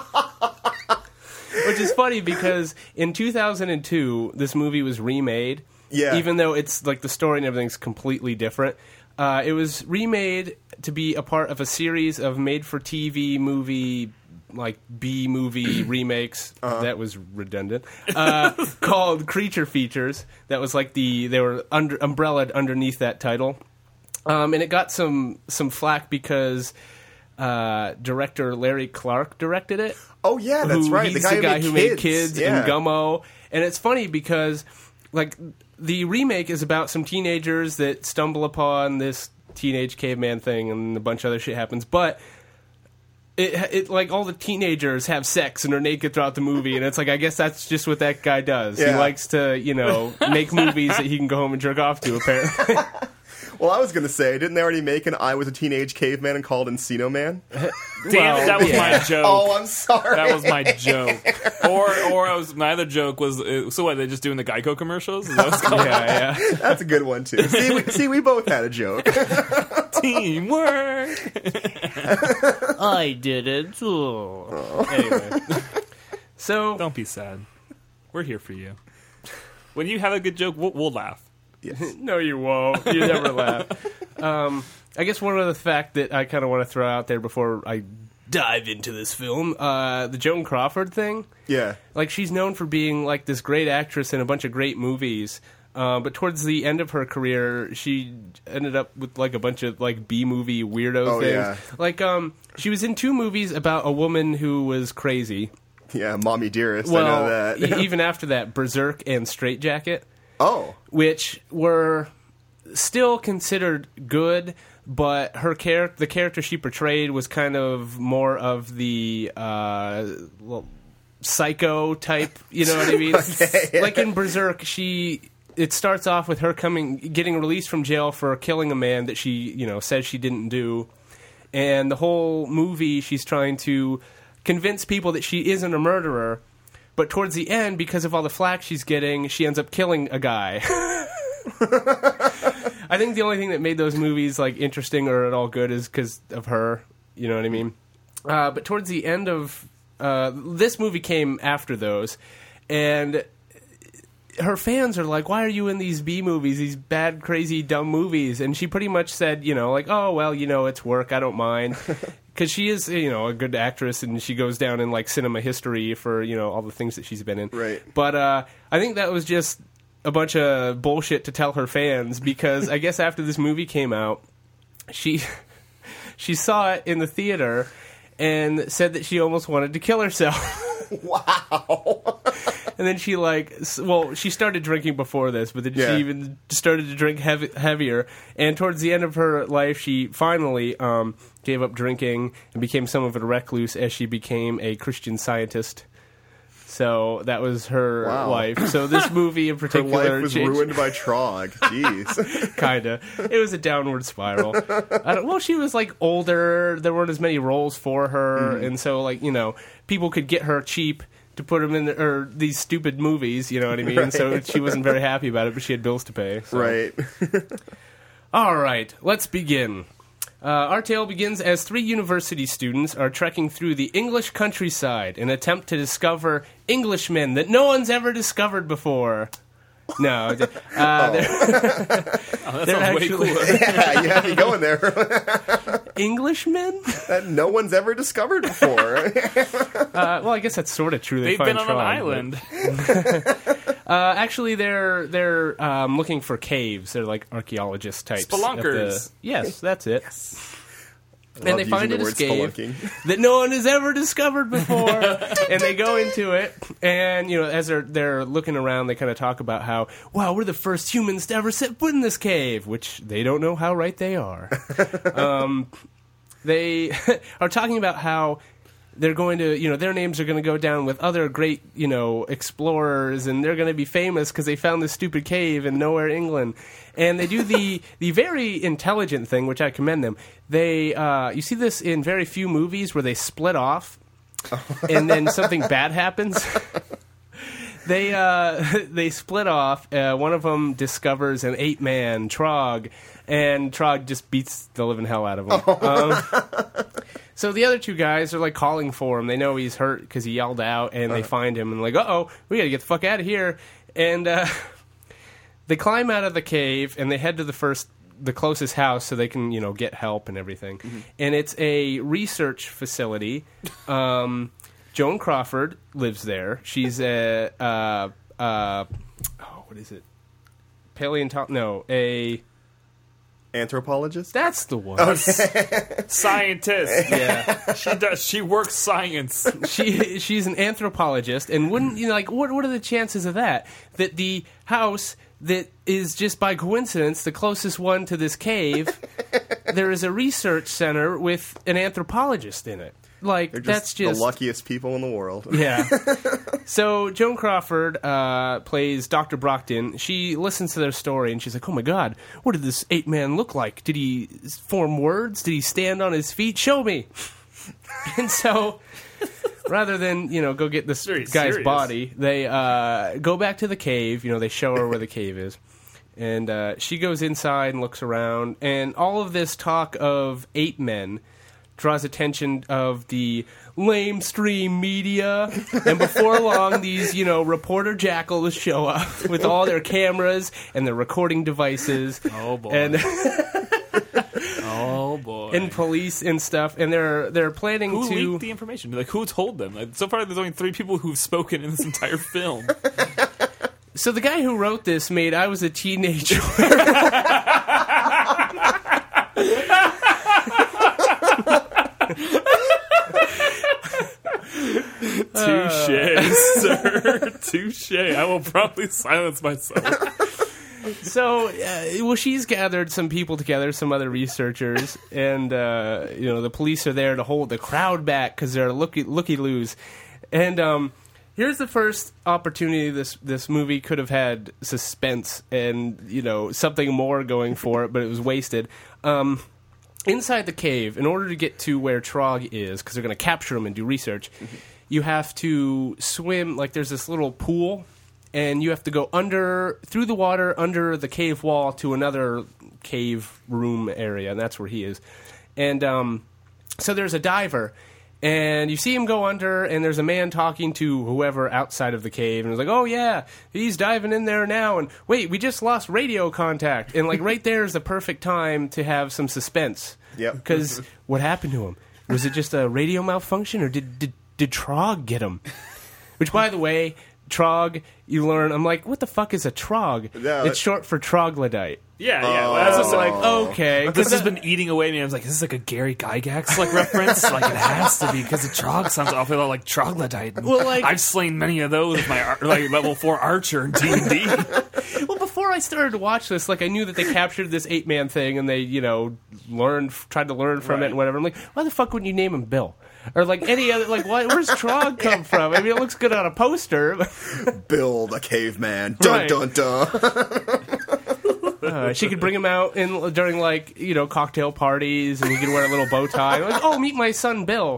Which is funny because in two thousand two, this movie was remade.
Yeah.
Even though it's like the story and everything's completely different. Uh, it was remade to be a part of a series of made-for-T V movie, like B-movie remakes.
Uh-huh.
That was redundant. Uh, called Creature Features. That was like the, they were under, umbrellaed underneath that title. Um, and it got some, some flack because uh, director Larry Clark directed it.
Oh, yeah, that's
who-
right.
He's
the guy
the guy
who,
who
made
made Kids
yeah.
and Gummo. And it's funny because, like, the remake is about some teenagers that stumble upon this teenage caveman thing and a bunch of other shit happens. But it, it like, all the teenagers have sex and are naked throughout the movie. And it's like, I guess that's just what that guy does. He
Yeah.
likes to, you know, make movies that he can go home and jerk off to, apparently.
Well, I was going to say, didn't they already make an I Was a Teenage Caveman and called Encino Man?
Damn it, that was
yeah.
my joke.
Oh, I'm sorry.
That was my joke. Or, or I was my other joke was uh, so what? They just doing the Geico commercials? Is that what's called?
Yeah, yeah.
That's a good one, too. See, we, see, we both had a joke.
Teamwork.
I did it. Oh. Anyway. So,
Don't be sad. We're here for you. When you have a good joke, we'll, we'll laugh.
Yes.
no, you won't. You never laugh. Um, I guess one other fact that I kind of want to throw out there before I dive into this film, uh, the Joan Crawford thing.
Yeah.
Like, she's known for being, like, this great actress in a bunch of great movies. Uh, but towards the end of her career, she ended up with, like, a bunch of, like, B-movie weirdo
Oh,
things.
yeah.
Like, um, she was in two movies about a woman who was crazy.
Yeah, Mommy Dearest,
well,
I know that.
e- even after that, Berserk and Straight Jacket.
Oh.
Which were still considered good, but her char- the character she portrayed was kind of more of the uh, well, psycho type, you know what I mean?
Okay.
Like in Berserk, she it starts off with her coming getting released from jail for killing a man that she, you know, says she didn't do. And the whole movie she's trying to convince people that she isn't a murderer. But towards the end, because of all the flack she's getting, she ends up killing a guy. I think the only thing that made those movies like interesting or at all good is because of her. You know what I mean? Uh, but towards the end of uh, this movie came after those, and her fans are like, "Why are you in these B movies? These bad, crazy, dumb movies?" And she pretty much said, "You know, like, oh well, you know, it's work. I don't mind." Because she is, you know, a good actress, and she goes down in, like, cinema history for, you know, all the things that she's been in.
Right.
But uh, I think that was just a bunch of bullshit to tell her fans, because I guess after this movie came out, she she saw it in the theater and said that she almost wanted to kill herself.
Wow.
And then she, like, s- well, she started drinking before this, but then
Yeah.
she even started to drink heavy, heavier. And towards the end of her life, she finally um, gave up drinking and became somewhat of a recluse as she became a Christian Scientist. So that was her
Wow.
life. So this movie in
Her
particular...
life was
changed-
ruined by Trog. Jeez.
Kinda. It was a downward spiral. I don't, well, she was, like, older. There weren't as many roles for her.
Mm.
And so, like, you know, people could get her cheap to put them in the, or these stupid movies, you know what I mean?
Right.
So she wasn't very happy about it, but she had bills to pay. So.
Right.
All right, let's begin. Uh, our tale begins as three university students are trekking through the English countryside in an attempt to discover Englishmen that no one's ever discovered before. No. Uh,
Oh, that
they're
sounds way
actually-
cooler.
Yeah, you have me going there.
Englishmen?
That no one's ever discovered before.
Uh, well, I guess that's sort of true. They
They've
find
been on an
Trog,
island.
but- uh, actually, they're they're um, looking for caves. They're like archaeologist types. at the-
Spelunkers.
Yes, that's it.
Love
And they
using
find
the
it a
word
cave
spelunking.
that no one has ever discovered before. And they go into it, and you know, as they're they're looking around, they kind of talk about how, wow, we're the first humans to ever set foot in this cave, which they don't know how right they are. um, they are talking about how they're going to, you know, their names are going to go down with other great, you know, explorers, and they're going to be famous because they found this stupid cave in nowhere, England. And they do the the very intelligent thing, which I commend them. They, uh, you see this in very few movies where they split off, and then something bad happens. They uh, they split off. Uh, one of them discovers an ape man, Trog, and Trog just beats the living hell out of him. Um, so the other two guys are like calling for him. They know he's hurt because he yelled out, and they find him and like, uh oh, we got to get the fuck out of here. And uh, they climb out of the cave and they head to the first, the closest house so they can, you know, get help and everything. Mm-hmm. And it's a research facility. Um, Joan Crawford lives there. She's a, uh, uh, oh, what is it? Paleontologist? No, a...
Anthropologist?
That's the one.
Scientist.
Yeah.
She does. She works science.
she she's an anthropologist, and wouldn't you know, like what what are the chances of that? That the house that is just by coincidence the closest one to this cave, there is a research center with an anthropologist in it. Like
They're just
that's just
the luckiest people in the world.
Yeah. So Joan Crawford uh, plays Doctor Brockton. She listens to their story and she's like, "Oh my God, what did this ape man look like? Did he form words? Did he stand on his feet? Show me." And so, rather than you know go get this
Very
guy's
serious.
body, they uh, go back to the cave. You know, they show her where the cave is. And uh, she goes inside and looks around, and all of this talk of ape men draws attention of the lamestream media, and before long, these you know reporter jackals show up with all their cameras and their recording devices.
Oh boy!
And
oh boy!
and police and stuff, and they're they're planning
Who
to
leaked the information? Like, who told them? Like, so far, there's only three people who've spoken in this entire film.
So the guy who wrote this made I Was a Teenager.
Touche, sir. Touche. I will probably silence myself.
So, uh, well, she's gathered some people together, some other researchers, and, uh, you know, the police are there to hold the crowd back because they're looky, looky-loos. And um, here's the first opportunity this this movie could have had suspense and, you know, something more going for it, but it was wasted. Um, inside the cave, in order to get to where Trog is, because they're going to capture him and do research, mm-hmm. you have to swim, like there's this little pool, and you have to go under, through the water, under the cave wall to another cave room area, and that's where he is. And um, so there's a diver, and you see him go under, and there's a man talking to whoever outside of the cave, and he's like, oh yeah, he's diving in there now, and wait, we just lost radio contact. And like right there is the perfect time to have some suspense.
Yep.
Because what happened to him? Was it just a radio malfunction, or did, did, did Trog get him? Which, by the way... Trog, you learn. I'm like, what the fuck is a trog?
Yeah,
it's short for troglodyte.
Yeah, yeah.
Oh.
Well,
I was just like, okay.
This has been eating away at me. I was like, is this like a Gary Gygax like reference? Like it has to be because the trog sounds awfully lot like troglodyte. And
well, like,
I've slain many of those with my ar- like level four archer in D and D.
Well, before I started to watch this, like I knew that they captured this eight man thing and they, you know, learned, tried to learn from
right.
it and whatever. I'm like, why the fuck wouldn't you name him Bill? Or like any other, like, why, where's Trog come yeah. from? I mean, it looks good on a poster.
Bill the caveman. Dun,
right.
dun, dun.
uh, she could bring him out in during, like, you know, cocktail parties, and he could wear a little bow tie. Like, oh, meet my son, Bill.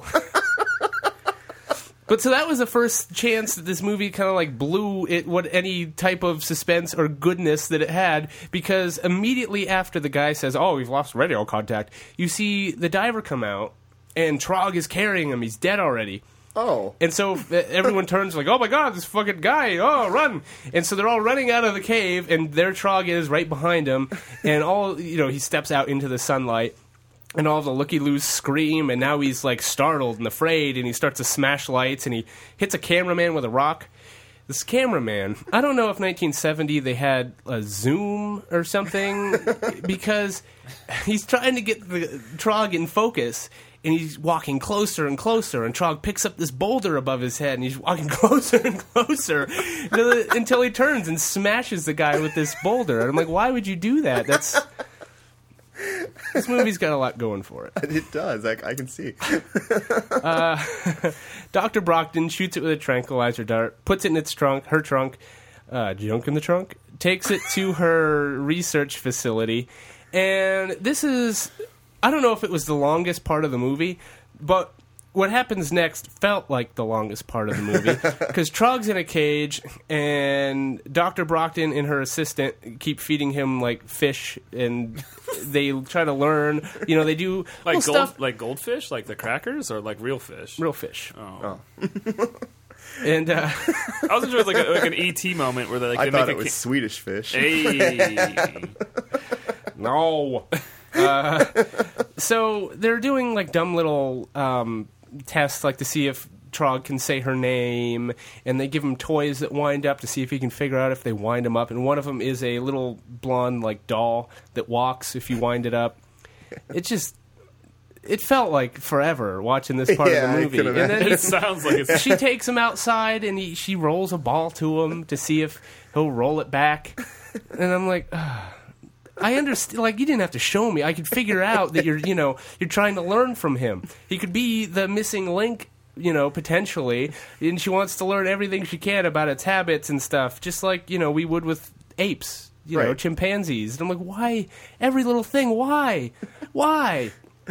But so that was the first chance that this movie kind of, like, blew it, what any type of suspense or goodness that it had, because immediately after the guy says, oh, we've lost radio contact, you see the diver come out, and Trog is carrying him. He's dead already.
Oh.
And so everyone turns like, oh my god, this fucking guy, oh, run. And so they're all running out of the cave, and there Trog is right behind him. And all, you know, he steps out into the sunlight, and all the looky-loos scream, and now he's like startled and afraid, and he starts to smash lights, and he hits a cameraman with a rock. This cameraman, I don't know if nineteen seventy they had a zoom or something, because he's trying to get the Trog in focus, and he's walking closer and closer, and Trog picks up this boulder above his head, and he's walking closer and closer until he turns and smashes the guy with this boulder. And I'm like, why would you do that? That's... This movie's got a lot going for it.
It does. I, I can see.
uh, Doctor Brockton shoots it with a tranquilizer dart, puts it in its trunk, her trunk, uh, junk in the trunk, takes it to her research facility, and this is... I don't know if it was the longest part of the movie, but what happens next felt like the longest part of the movie, because Trog's in a cage, and Doctor Brockton and her assistant keep feeding him like fish, and they try to learn. You know, they do
like gold,
stuff
like goldfish, like the crackers, or like real fish.
Real fish.
Oh.
oh. And uh,
I was enjoying like, a, like an E T moment where they like
I
they
thought
make
it
a
was
ca-
Swedish fish.
Hey.
No. Uh, so they're doing like dumb little um, tests, like to see if Trog can say her name, and they give him toys that wind up to see if he can figure out if they wind him up. And one of them is a little blonde like doll that walks if you wind it up. It just it felt like forever watching this part
yeah,
of the movie.
And
then
it sounds like it's...
she takes him outside, and he, she rolls a ball to him to see if he'll roll it back. And I'm like, ugh. I understand. Like, you didn't have to show me. I could figure out that you're, you know, you're trying to learn from him. He could be the missing link, you know, potentially, and she wants to learn everything she can about its habits and stuff, just like, you know, we would with apes, you right. know, chimpanzees. And I'm like, why every little thing? Why, why?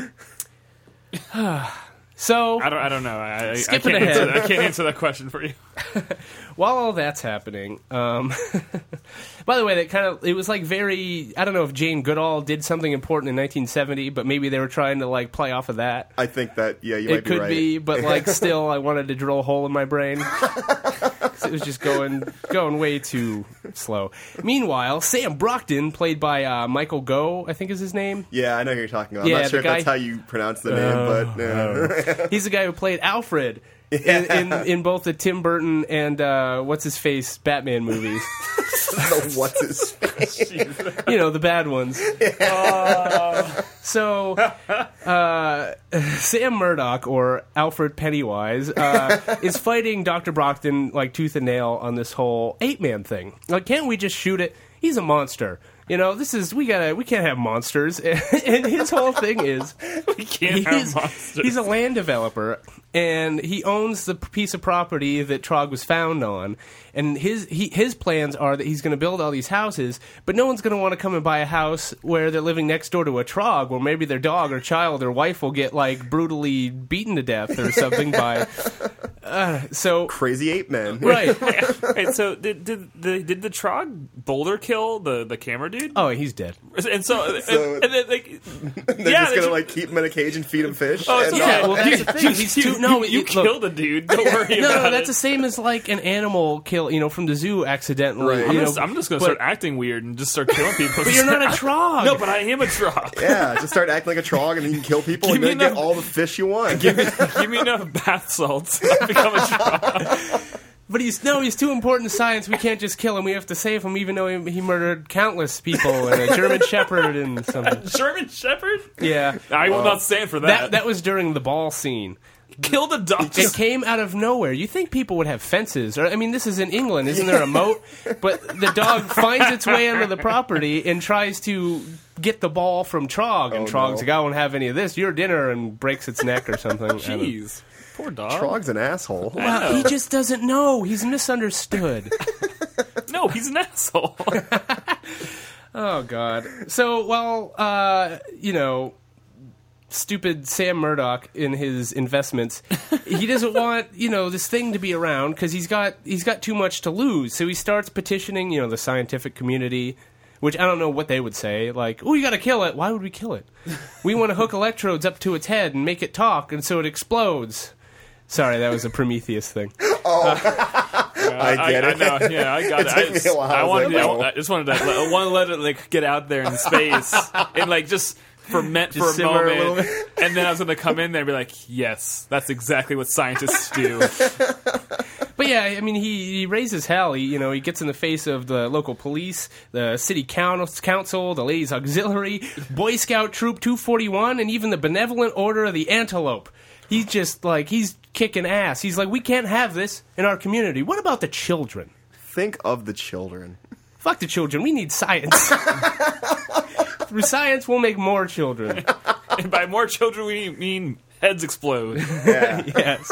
So
I don't. I don't know. I, I,
skipping
I can't
ahead,
answer, I can't answer that question for you.
While all that's happening, um, by the way, that kind of it was like very. I don't know if Jane Goodall did something important in nineteen seventy, but maybe they were trying to like play off of that.
I think that yeah, you
it
might be
could
right.
be, but like still, I wanted to drill a hole in my brain. It was just going going way too slow. Meanwhile, Sam Brockton, played by uh, Michael Gough, I think is his name.
Yeah, I know who you're talking about.
Yeah,
I'm not sure
guy,
if that's how you pronounce the name,
uh,
but uh.
he's the guy who played Alfred
yeah.
in, in in both the Tim Burton and uh, what's his face Batman movies.
the what's his face?
You know, the bad ones. Uh, so, uh, Sam Murdoch, or Alfred Pennywise, uh, is fighting Doctor Brockton like tooth and nail on this whole ape-man thing. Like, can't we just shoot it? He's a monster. You know, this is, we gotta, we can't have monsters. And his whole thing is,
we can't have monsters.
He's a land developer, and he owns the piece of property that Trog was found on. And his he, his plans are that he's going to build all these houses, but no one's going to want to come and buy a house where they're living next door to a Trog, where maybe their dog or child or wife will get, like, brutally beaten to death or something by... Uh, so
crazy ape men,
right?
Wait, so did did the did the Trog boulder kill the, the camera dude?
Oh, he's dead.
And so,
so
and, and then, like,
they're
yeah,
just
they
gonna
should,
like keep him in a cage and feed him fish.
Oh,
and,
yeah.
uh,
Well, that's the thing. He's too. No,
you, you
it,
killed
look,
a dude. Don't worry
no,
about
no,
it.
that's the same as like an animal kill. You know, from the zoo accidentally.
Right.
I'm,
You
just,
know,
I'm just gonna
but,
start acting weird and just start killing people.
But you're not a Trog.
No, but I am a Trog.
yeah, just start acting like a Trog, and then you can kill people,
Give
and
me
then get
enough-
all the fish you want.
give, me, give me enough bath salts, I'll become a Trog.
But he's no, he's too important to science. We can't just kill him. We have to save him, even though he, he murdered countless people and a German Shepherd and something.
German Shepherd?
Yeah,
I will
Uh,
not stand for that.
that that was during the ball scene.
Killed a dog.
It came out of nowhere. You think people would have fences? Or I mean, this is in England. Isn't there a moat? But the dog finds its way onto the property and tries to get the ball from Trog. And
Oh,
Trog's
no.
like, I won't have any of this. Your dinner, and breaks its neck or something. I don't know.
Jeez. Poor dog.
Trog's an asshole.
Well, he just doesn't know. He's misunderstood.
No, he's an asshole.
Oh, God. So, well, uh, you know, stupid Sam Murdoch in his investments, he doesn't want, you know, this thing to be around because he's got he's got too much to lose. So he starts petitioning, you know, the scientific community, which I don't know what they would say. Like, oh, you got to kill it. Why would we kill it? We want to hook electrodes up to its head and make it talk, and so it explodes. Sorry, that was a Prometheus thing.
I get
I,
it.
I know, yeah, I got
It
it.
took
I,
me
just,
a while. I
I
was
wanted,
like,
to,
no.
I just wanted to, I wanted to let it like get out there in space and like just ferment
Just
for a
simmer a
moment,
little bit.
and then I was going to come in there and be like, "Yes, that's exactly what scientists do."
But yeah, I mean, he, he raises hell. He, you know, he gets in the face of the local police, the city council, the ladies' auxiliary, Boy Scout Troop two forty-one, and even the Benevolent Order of the Antelope. He's just like, he's kicking ass. He's like, we can't have this in our community. What about the children?
Think of the children.
Fuck the children. We need science. Through science, we'll make more children.
And by more children, we mean heads explode.
Yeah.
Yes.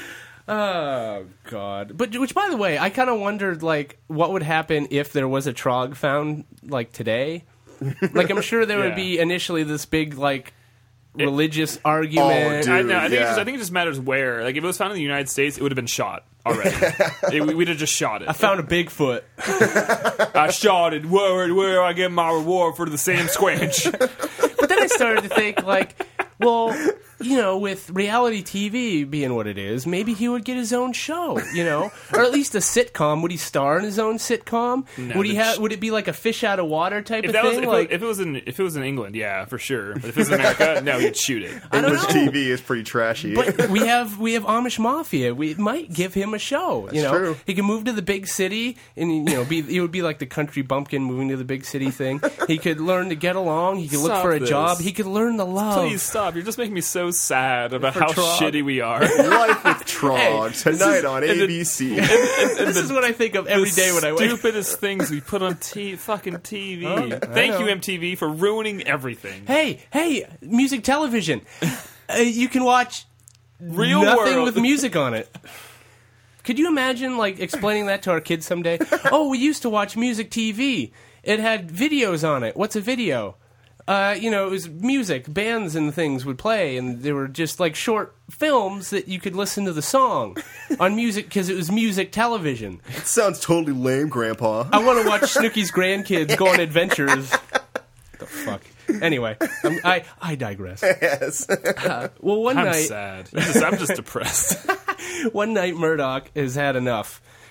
Oh, God. But, which, by the way, I kind of wondered, like, what would happen if there was a Trog found, like, today? Like, I'm sure there
Yeah.
would be initially this big, like, religious argument.
dude.
I, know, I think it
yeah.
just, I think it just matters where. Like if it was found in the United States, it would have been shot already. it, we- we'd have just shot it.
I found a Bigfoot.
I shot it. Where where I get my reward for the same squinch?
But then I started to think, like, well, you know, with reality T V being what it is, maybe he would get his own show, you know, or at least a sitcom. Would he star in his own sitcom?
No,
would he
the
have?
sh-
Would it be like a fish out of water type
If
of
that was
thing?
if,
like,
it, if it was in if it was in England, yeah, for sure. But if it was in America, no, he'd shoot it.
I don't
English
know.
T V is pretty trashy.
But we have we have Amish Mafia. We might give him a show. You
That's
know,
true.
he can move to the big city, and you know, be it would be like the country bumpkin moving to the big city thing. He could learn to get along. He could look
Stop
for a
this.
job. He could learn the love.
Please stop. You're just making me so sad about
For
how
Trog.
shitty we are.
Life with Trog
Hey,
tonight on
and the-
A B C.
This is what I think of every day when I wake up.
Stupidest things we put on t- fucking T V.
Oh, I
Thank
know.
you, M T V, for ruining everything.
Hey, hey, music television. Uh, you can watch
Real
nothing
world.
with music on it. Could you imagine, like, explaining that to our kids someday? Oh, we used to watch music T V. It had videos on it. What's a video? Uh, you know, it was music, bands and things would play, and they were just like short films that you could listen to the song on music because it was music television.
It sounds totally lame, Grandpa.
I want to watch Snooki's grandkids go on adventures. The fuck. Anyway, I'm, I I digress.
Yes.
Uh, well, one
I'm
night,
sad. I'm just, I'm just depressed.
one night, Murdoch has had enough.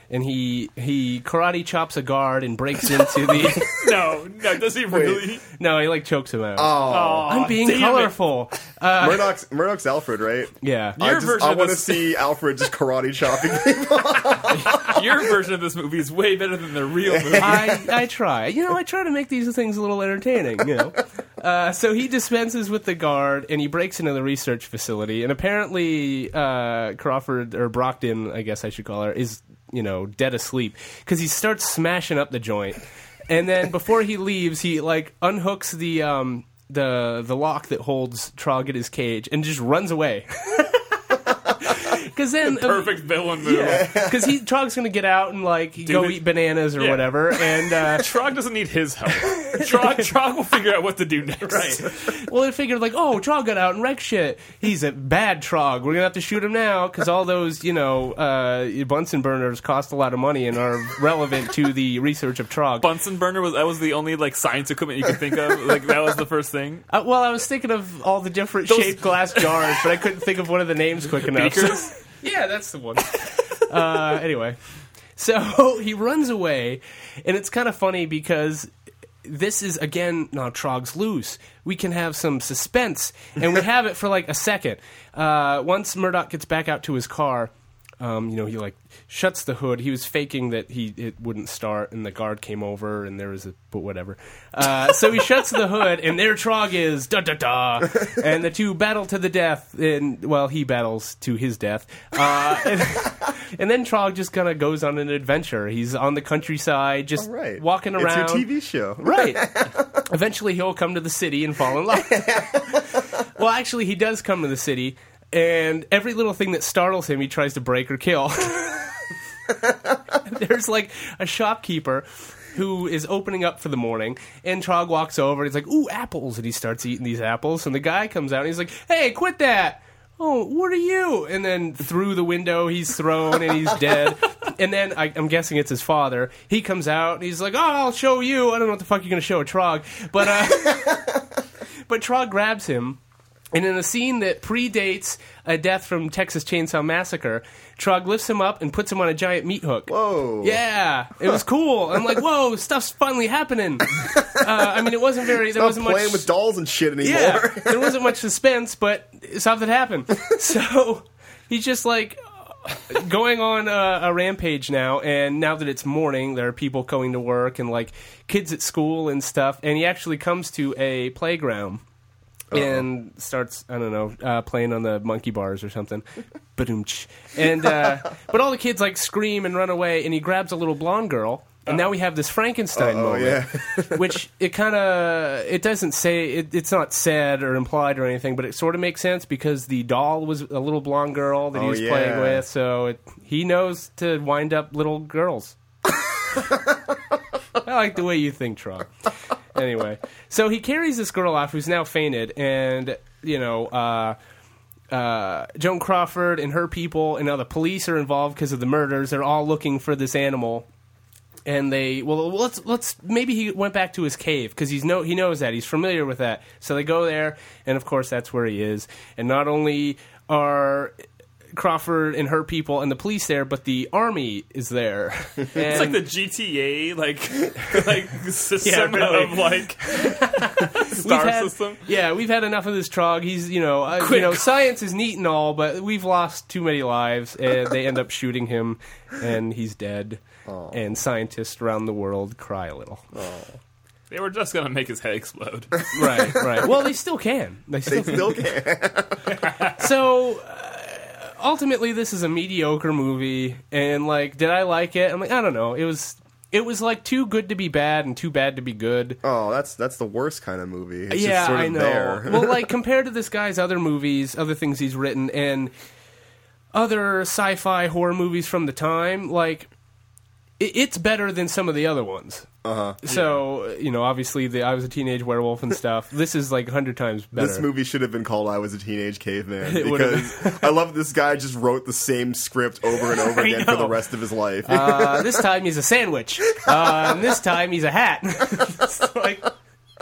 and he he karate chops a guard and breaks into the.
no, no, does he really?
No, he like chokes him out.
Oh,
I'm being
damn
colorful. Uh,
Murdoch's Murdoch's Alfred, right?
yeah.
I,
Your
just,
version
I
of
want to
this-
see Alfred just karate chopping people.
Your version of this movie is way better than the real movie.
I, I try. You know, I try to make these things a little entertaining, you know. Uh, so he dispenses with the guard, and he breaks into the research facility. And apparently, uh, Crawford, or Brockton, I guess I should call her, is, you know, dead asleep. Because he starts smashing up the joint. And then before he leaves, he, like, unhooks the, um, the, the lock that holds Trog in his cage and just runs away. Because then,
Perfect villain move.
yeah, because he Trog's gonna get out and like go
it-
eat bananas or
yeah.
whatever, and uh,
Trog doesn't need his help. Trog, Trog will figure out what to do next.
right. Well, it figured like, oh, Trog got out and wrecked shit. He's a bad Trog. We're gonna have to shoot him now because all those you know uh, Bunsen burners cost a lot of money and are relevant to the research of Trog.
Bunsen burner was that was the only like science equipment you could think of. Like that was the first thing.
Uh, well, I was thinking of all the different
Those-
shaped glass jars, but I couldn't think of one of the names quick enough.
Beakers?
Yeah, that's the one. Uh, anyway, so he runs away, and it's kind of funny because this is, again, now Trog's loose. We can have some suspense, and we have it for like a second. Uh, once Murdoch gets back out to his car, um, you know, he like shuts the hood. He was faking that he it wouldn't start, and the guard came over, and there was a but whatever. Uh, so he shuts the hood, and there Trog is, da da da, and the two battle to the death. And well, he battles to his death, uh, and, and then Trog just kind of goes on an adventure. He's on the countryside, just
Right.
walking around.
It's your T V show.
Right. Eventually, he'll come to the city and fall in love. Well, actually, he does come to the city, and every little thing that startles him, he tries to break or kill. There's like a shopkeeper who is opening up for the morning, and Trog walks over, and he's like, ooh, apples, and he starts eating these apples, and the guy comes out, and he's like, hey, quit that! Oh, what are you? And then through the window, he's thrown, and he's dead. And then, I, I'm guessing it's his father, he comes out, and he's like, oh, I'll show you. I don't know what the fuck you're going to show a Trog. But, uh, but Trog grabs him, and in a scene that predates a death from Texas Chainsaw Massacre, Trog lifts him up and puts him on a giant meat hook.
Whoa.
Yeah, it was cool. I'm like, whoa, stuff's finally happening. Uh, I mean, it wasn't very... There
Not
wasn't
playing
much,
with dolls and shit anymore.
yeah, there wasn't much suspense, but something happened. So he's just like going on a, a rampage now, and now that it's morning, there are people going to work and like kids at school and stuff, and he actually comes to a playground. Uh-oh. And starts, I don't know, uh, playing on the monkey bars or something. Ba-doom-tsh. And, uh, but all the kids, like, scream and run away, and he grabs a little blonde girl, and uh, now we have this Frankenstein
uh-oh,
moment.
Yeah.
Which, it kind of, it doesn't say, it, it's not said or implied or anything, but it sort of makes sense because the doll was a little blonde girl that he
oh,
was
yeah.
playing with, so it, he knows to wind up little girls. I like the way you think, Trog. Anyway, so he carries this girl off who's now fainted, and, you know, uh, uh, Joan Crawford and her people, and now the police are involved because of the murders. They're all looking for this animal, and they, well, let's, let's, maybe he went back to his cave, because he's no, he knows that. He's familiar with that. So they go there, and of course that's where he is. And not only are Crawford and her people and the police there, but the army is there. And
it's like the G T A like like system
yeah, really.
of like star
had,
system.
Yeah, we've had enough of this Trog. He's you know uh,
Quick.
you know science is neat and all, but we've lost too many lives, and they end up shooting him, and he's dead. Aww. And scientists around the world cry a little.
Aww.
They were just gonna make his head explode.
Right, right. Well, they still can. They still,
they still can.
So. Uh, Ultimately, this is a mediocre movie, and like, did I like it? I'm like, I don't know. It was, it was like too good to be bad and too bad to be good.
Oh, that's that's the worst kind of movie. It's
yeah,
just sort of
I know.
There.
Well, like compared to this guy's other movies, other things he's written, and other sci-fi horror movies from the time, like it, it's better than some of the other ones.
Uh-huh.
So, you know, obviously, the I Was a Teenage Werewolf and stuff. This is like a hundred times better.
This movie should have been called I Was a Teenage Caveman, because I love this guy just wrote the same script over and over again for the rest of his life.
Uh, this time he's a sandwich. Uh, and this time he's a hat. It's like,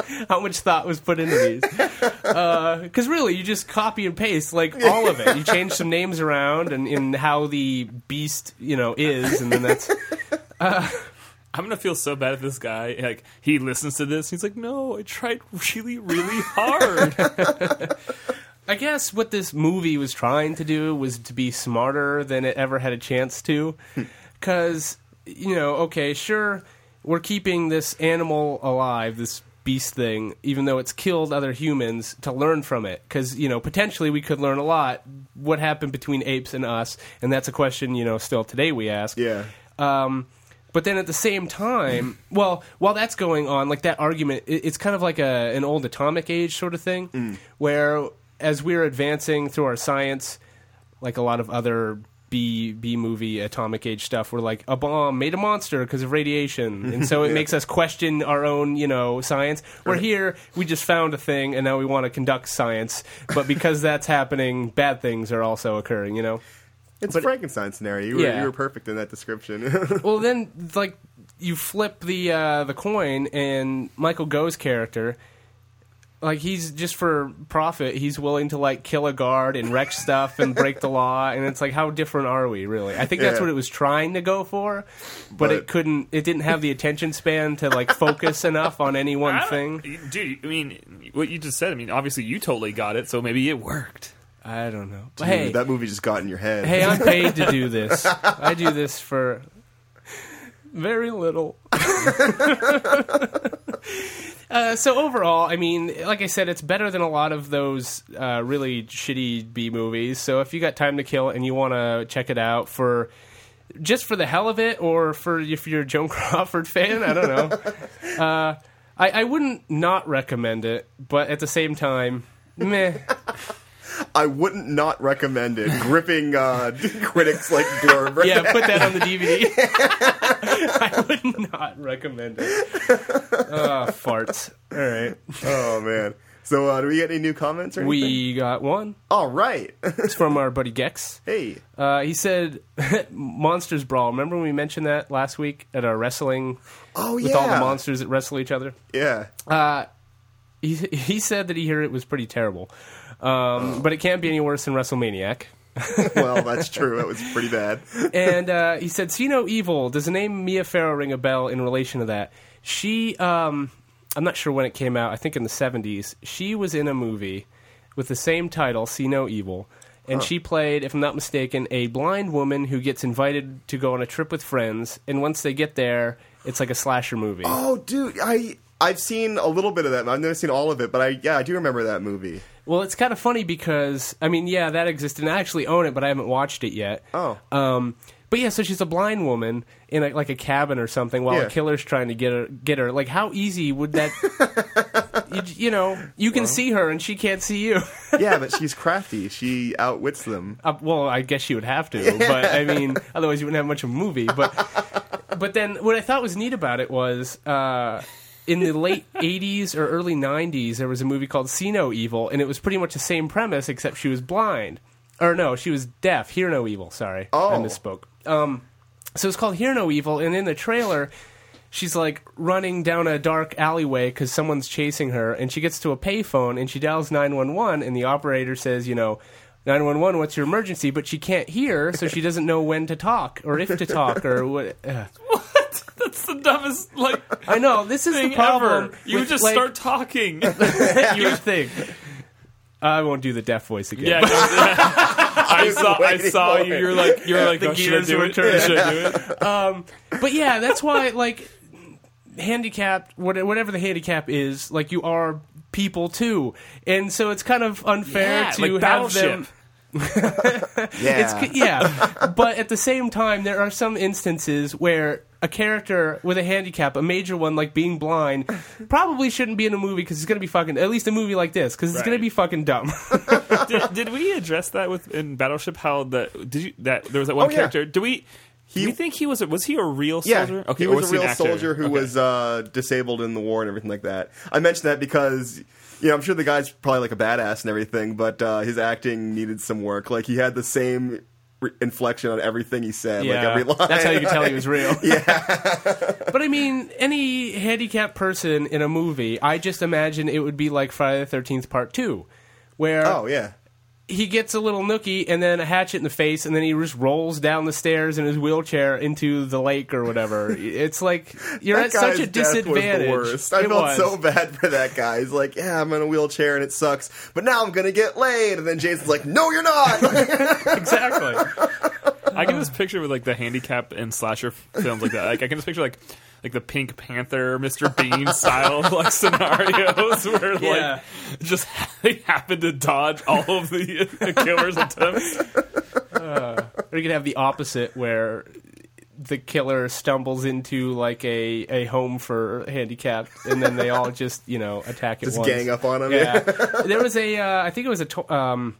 how much thought was put into these. Because uh, really, you just copy and paste like all of it. You change some names around and in how the beast, you know, is, and then that's. Uh,
I'm gonna feel so bad if this guy like he listens to this. He's like, "No, I tried really, really hard."
I guess what this movie was trying to do was to be smarter than it ever had a chance to. Because, you know, okay, sure, we're keeping this animal alive, this beast thing, even though it's killed other humans, to learn from it. Because, you know, potentially we could learn a lot. What happened between apes and us? And that's a question, you know, still today we ask.
Yeah.
Um, but then at the same time, well, while that's going on, like that argument, it, it's kind of like a, an old atomic age sort of thing,
Mm.
where as we're advancing through our science, like a lot of other B B movie atomic age stuff, we're like, a bomb made a monster because of radiation, and so it
Yeah.
makes us question our own, you know, science. Where here, we just found a thing, and now we want to conduct science, but because that's happening, bad things are also occurring, you know?
It's
But-
a Frankenstein scenario. You were,
Yeah.
you were perfect in that description.
Well, then, like, you flip the uh, the coin, and Michael Goh's character, like, he's just for profit. He's willing to, like, kill a guard and wreck stuff and break the law, and it's like, how different are we, really? I think that's
Yeah.
what it was trying to go for, but,
But-
it couldn't. It didn't have the attention span to, like, focus enough on any one
I
thing.
don't- Dude, I mean, what you just said, I mean, obviously you totally got it, so maybe it worked.
I don't know. But
Dude,
hey,
that movie just got in your head.
hey, I'm paid to do this. I do this for very little. Uh, so overall, I mean, like I said, it's better than a lot of those uh, really shitty B movies. So if you got time to kill and you want to check it out for just for the hell of it, or for if you're a Joan Crawford fan, I don't know. uh, I, I wouldn't not recommend it, but at the same time, meh.
I wouldn't not recommend it. Gripping uh, critics like blurb. Right
Yeah,
there.
put that on the D V D. I would not recommend it. Oh, farts. All right.
Oh man. So uh, do we get any new comments or anything?
We got one.
All right.
It's from our buddy Gex.
Hey.
Uh, he said, Monsters Brawl. Remember when we mentioned that last week at our wrestling?
Oh,
with
yeah.
all the monsters that wrestle each other?
Yeah.
Uh, he, he said that he heard it was pretty terrible. Um, but it can't be any worse than WrestleManiac.
Well, that's true. It was pretty bad.
And uh, he said, See No Evil. Does the name Mia Farrow ring a bell in relation to that? She, um, I'm not sure when it came out. I think in the seventies. She was in a movie with the same title, See No Evil. And
Huh.
she played, if I'm not mistaken, a blind woman who gets invited to go on a trip with friends. And once they get there, it's like a slasher movie.
Oh, dude. I, I've seen a little bit of that. I've never seen all of it, but I yeah, I do remember that movie.
Well, it's kind of funny because, I mean, yeah, that exists, and I actually own it, but I haven't watched it yet.
Oh.
Um, but yeah, so she's a blind woman in a, like a cabin or something while
Yeah.
a killer's trying to get her. Get her. Like, how easy would that? you, you know, you can
Well.
see her and she can't see you.
Yeah, but she's crafty. She outwits them.
Uh, well, I guess she would have to, but I mean, otherwise you wouldn't have much of a movie. But but then what I thought was neat about it was. Uh, in the late eighties or early nineties, there was a movie called See No Evil, and it was pretty much the same premise, except she was blind. Or no, she was deaf. Hear No Evil, sorry.
Oh.
I misspoke. Um, so it's called Hear No Evil, and in the trailer, she's like running down a dark alleyway because someone's chasing her, and she gets to a payphone, and she dials nine one one, and the operator says, you know, nine one one, what's your emergency? But she can't hear, so she doesn't know when to talk, or if to talk, or what. Uh.
That's the dumbest, like,
I know, this is
thing
the problem.
ever. You
with,
just
like,
start talking.
you would think. I won't do the deaf voice again.
Yeah, no, I saw. I
waiting
saw
for
you.
it.
You're like, you're like,
The
oh, should I
gears
do
were
it?
turning.
Should I do it?
Um, but yeah, that's why, like, handicapped, what- whatever the handicap is, like, you are people too, and so it's kind of unfair
Yeah,
to
like
have
Battleship.
them.
Yeah.
It's, yeah, but at the same time, there are some instances where a character with a handicap, a major one like being blind, probably shouldn't be in a movie because it's going to be fucking, at least a movie like this, because it's
Right.
going to be fucking dumb.
did, did we address that with in Battleship? How the did you that there was that one
Oh, yeah.
character? Do we?
He-
do you think he was? A, was he a real
Yeah,
soldier? Okay,
he
or
was a
he an
real
actor?
soldier who
Okay.
was uh, disabled in the war and everything like that. I mentioned that because, you know, I'm sure the guy's probably like a badass and everything, but uh, his acting needed some work. Like, he had the same re- inflection on everything he said.
Yeah,
like every line.
that's how you could tell he was real.
Yeah.
But I mean, any handicapped person in a movie, I just imagine it would be like Friday the thirteenth Part Two, where
Oh yeah.
he gets a little nookie and then a hatchet in the face, and then he just rolls down the stairs in his wheelchair into the lake or whatever. It's like you're
That
at such a
guy's death was the
disadvantage.
worst. I
It
felt
was.
so bad for that guy. He's like, yeah, I'm in a wheelchair and it sucks, but now I'm gonna get laid. And then Jason's like, no, you're not.
Exactly.
I can just picture with like the handicap and slasher films like that. Like I can just picture like like the Pink Panther, Mister Bean style like scenarios where
Yeah.
like just they happen to dodge all of the, the killer's attempts.
Uh, or you could have the opposite where the killer stumbles into like a, a home for handicapped, and then they all just you know attack at
Just
once.
gang up on him.
Yeah, there was a uh, I think it was a to- um,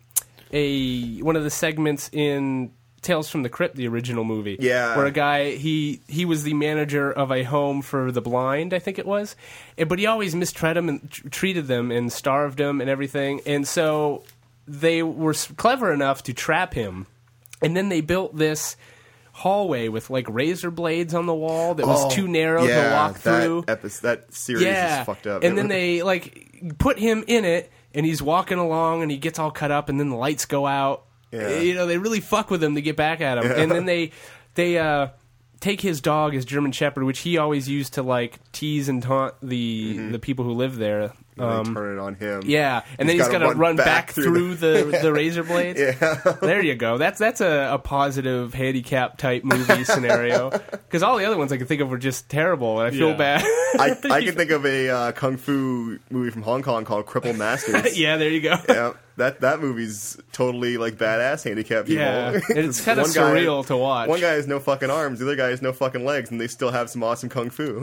a one of the segments in Tales from the Crypt, the original movie.
Yeah.
Where a guy, he he was the manager of a home for the blind, I think it was. And, but he always mistreated them and tr- treated them and starved them and everything. And so they were s- clever enough to trap him. And then they built this hallway with like razor blades on the wall that was
Oh,
too narrow
yeah,
to walk
that
through.
Epi- that series
Yeah.
is fucked up.
And then they like put him in it, and he's walking along, and he gets all cut up, and then the lights go out.
Yeah.
You know, they really fuck with him to get back at him.
Yeah.
And then they they uh, take his dog, his German Shepherd, which he always used to like tease and taunt the the people who live there.
And
Um,
they turn it on him.
yeah, and then he's got to run back through the, the razor blades.
Yeah.
There you go. That's that's a, a positive handicap type movie scenario. Because all the other ones I could think of were just terrible, and I feel
Yeah.
bad.
I, I can think of a uh, kung fu movie from Hong Kong called Crippled Masters.
Yeah, there you go.
Yeah, that that movie's totally like badass handicapped people.
Yeah, it's kind of
One guy-
surreal to watch.
One guy has no fucking arms, the other guy has no fucking legs, and they still have some awesome kung fu.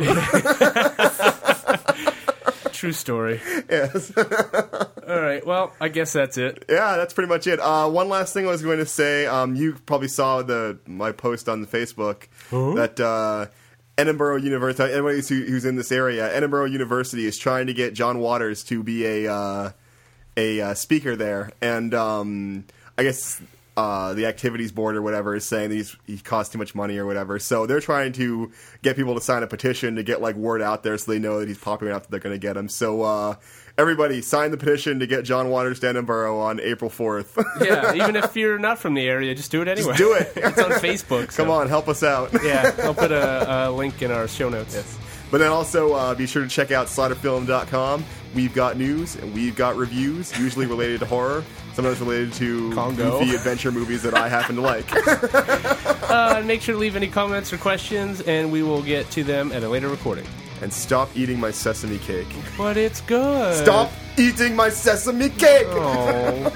True story.
Yes.
All right. Well, I guess that's it.
Yeah, that's pretty much it. Uh, one last thing I was going to say. Um, you probably saw the my post on the Facebook that uh, Edinburgh University. Anybody who, who's in this area, Edinburgh University is trying to get John Waters to be a uh, a uh, speaker there, and um, I guess. Uh, the activities board or whatever is saying that he's, he costs too much money or whatever. So they're trying to get people to sign a petition to get like word out there so they know that he's popular enough that they're going to get him. So uh, everybody sign the petition to get John Waters to Edinburgh on April fourth.
Yeah, even if you're not from the area, just do it anyway.
Just do it.
It's on Facebook. So.
Come on, help us out.
Yeah, I'll put a, a link in our show notes.
Yes. But then also uh, be sure to check out slaughter film dot com. We've got news and we've got reviews, usually related to horror, sometimes related to
Congo.
goofy adventure movies that I happen to like.
Uh, make sure to leave any comments or questions, and we will get to them at a later recording.
And stop eating my sesame cake.
But it's good.
Stop eating my sesame cake!
Oh.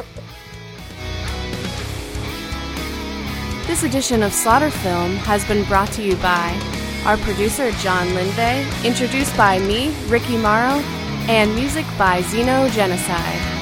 This edition of Slaughter Film has been brought to you by our producer, John Linvey, introduced by me, Ricky Morrow, and music by Xeno Genocide.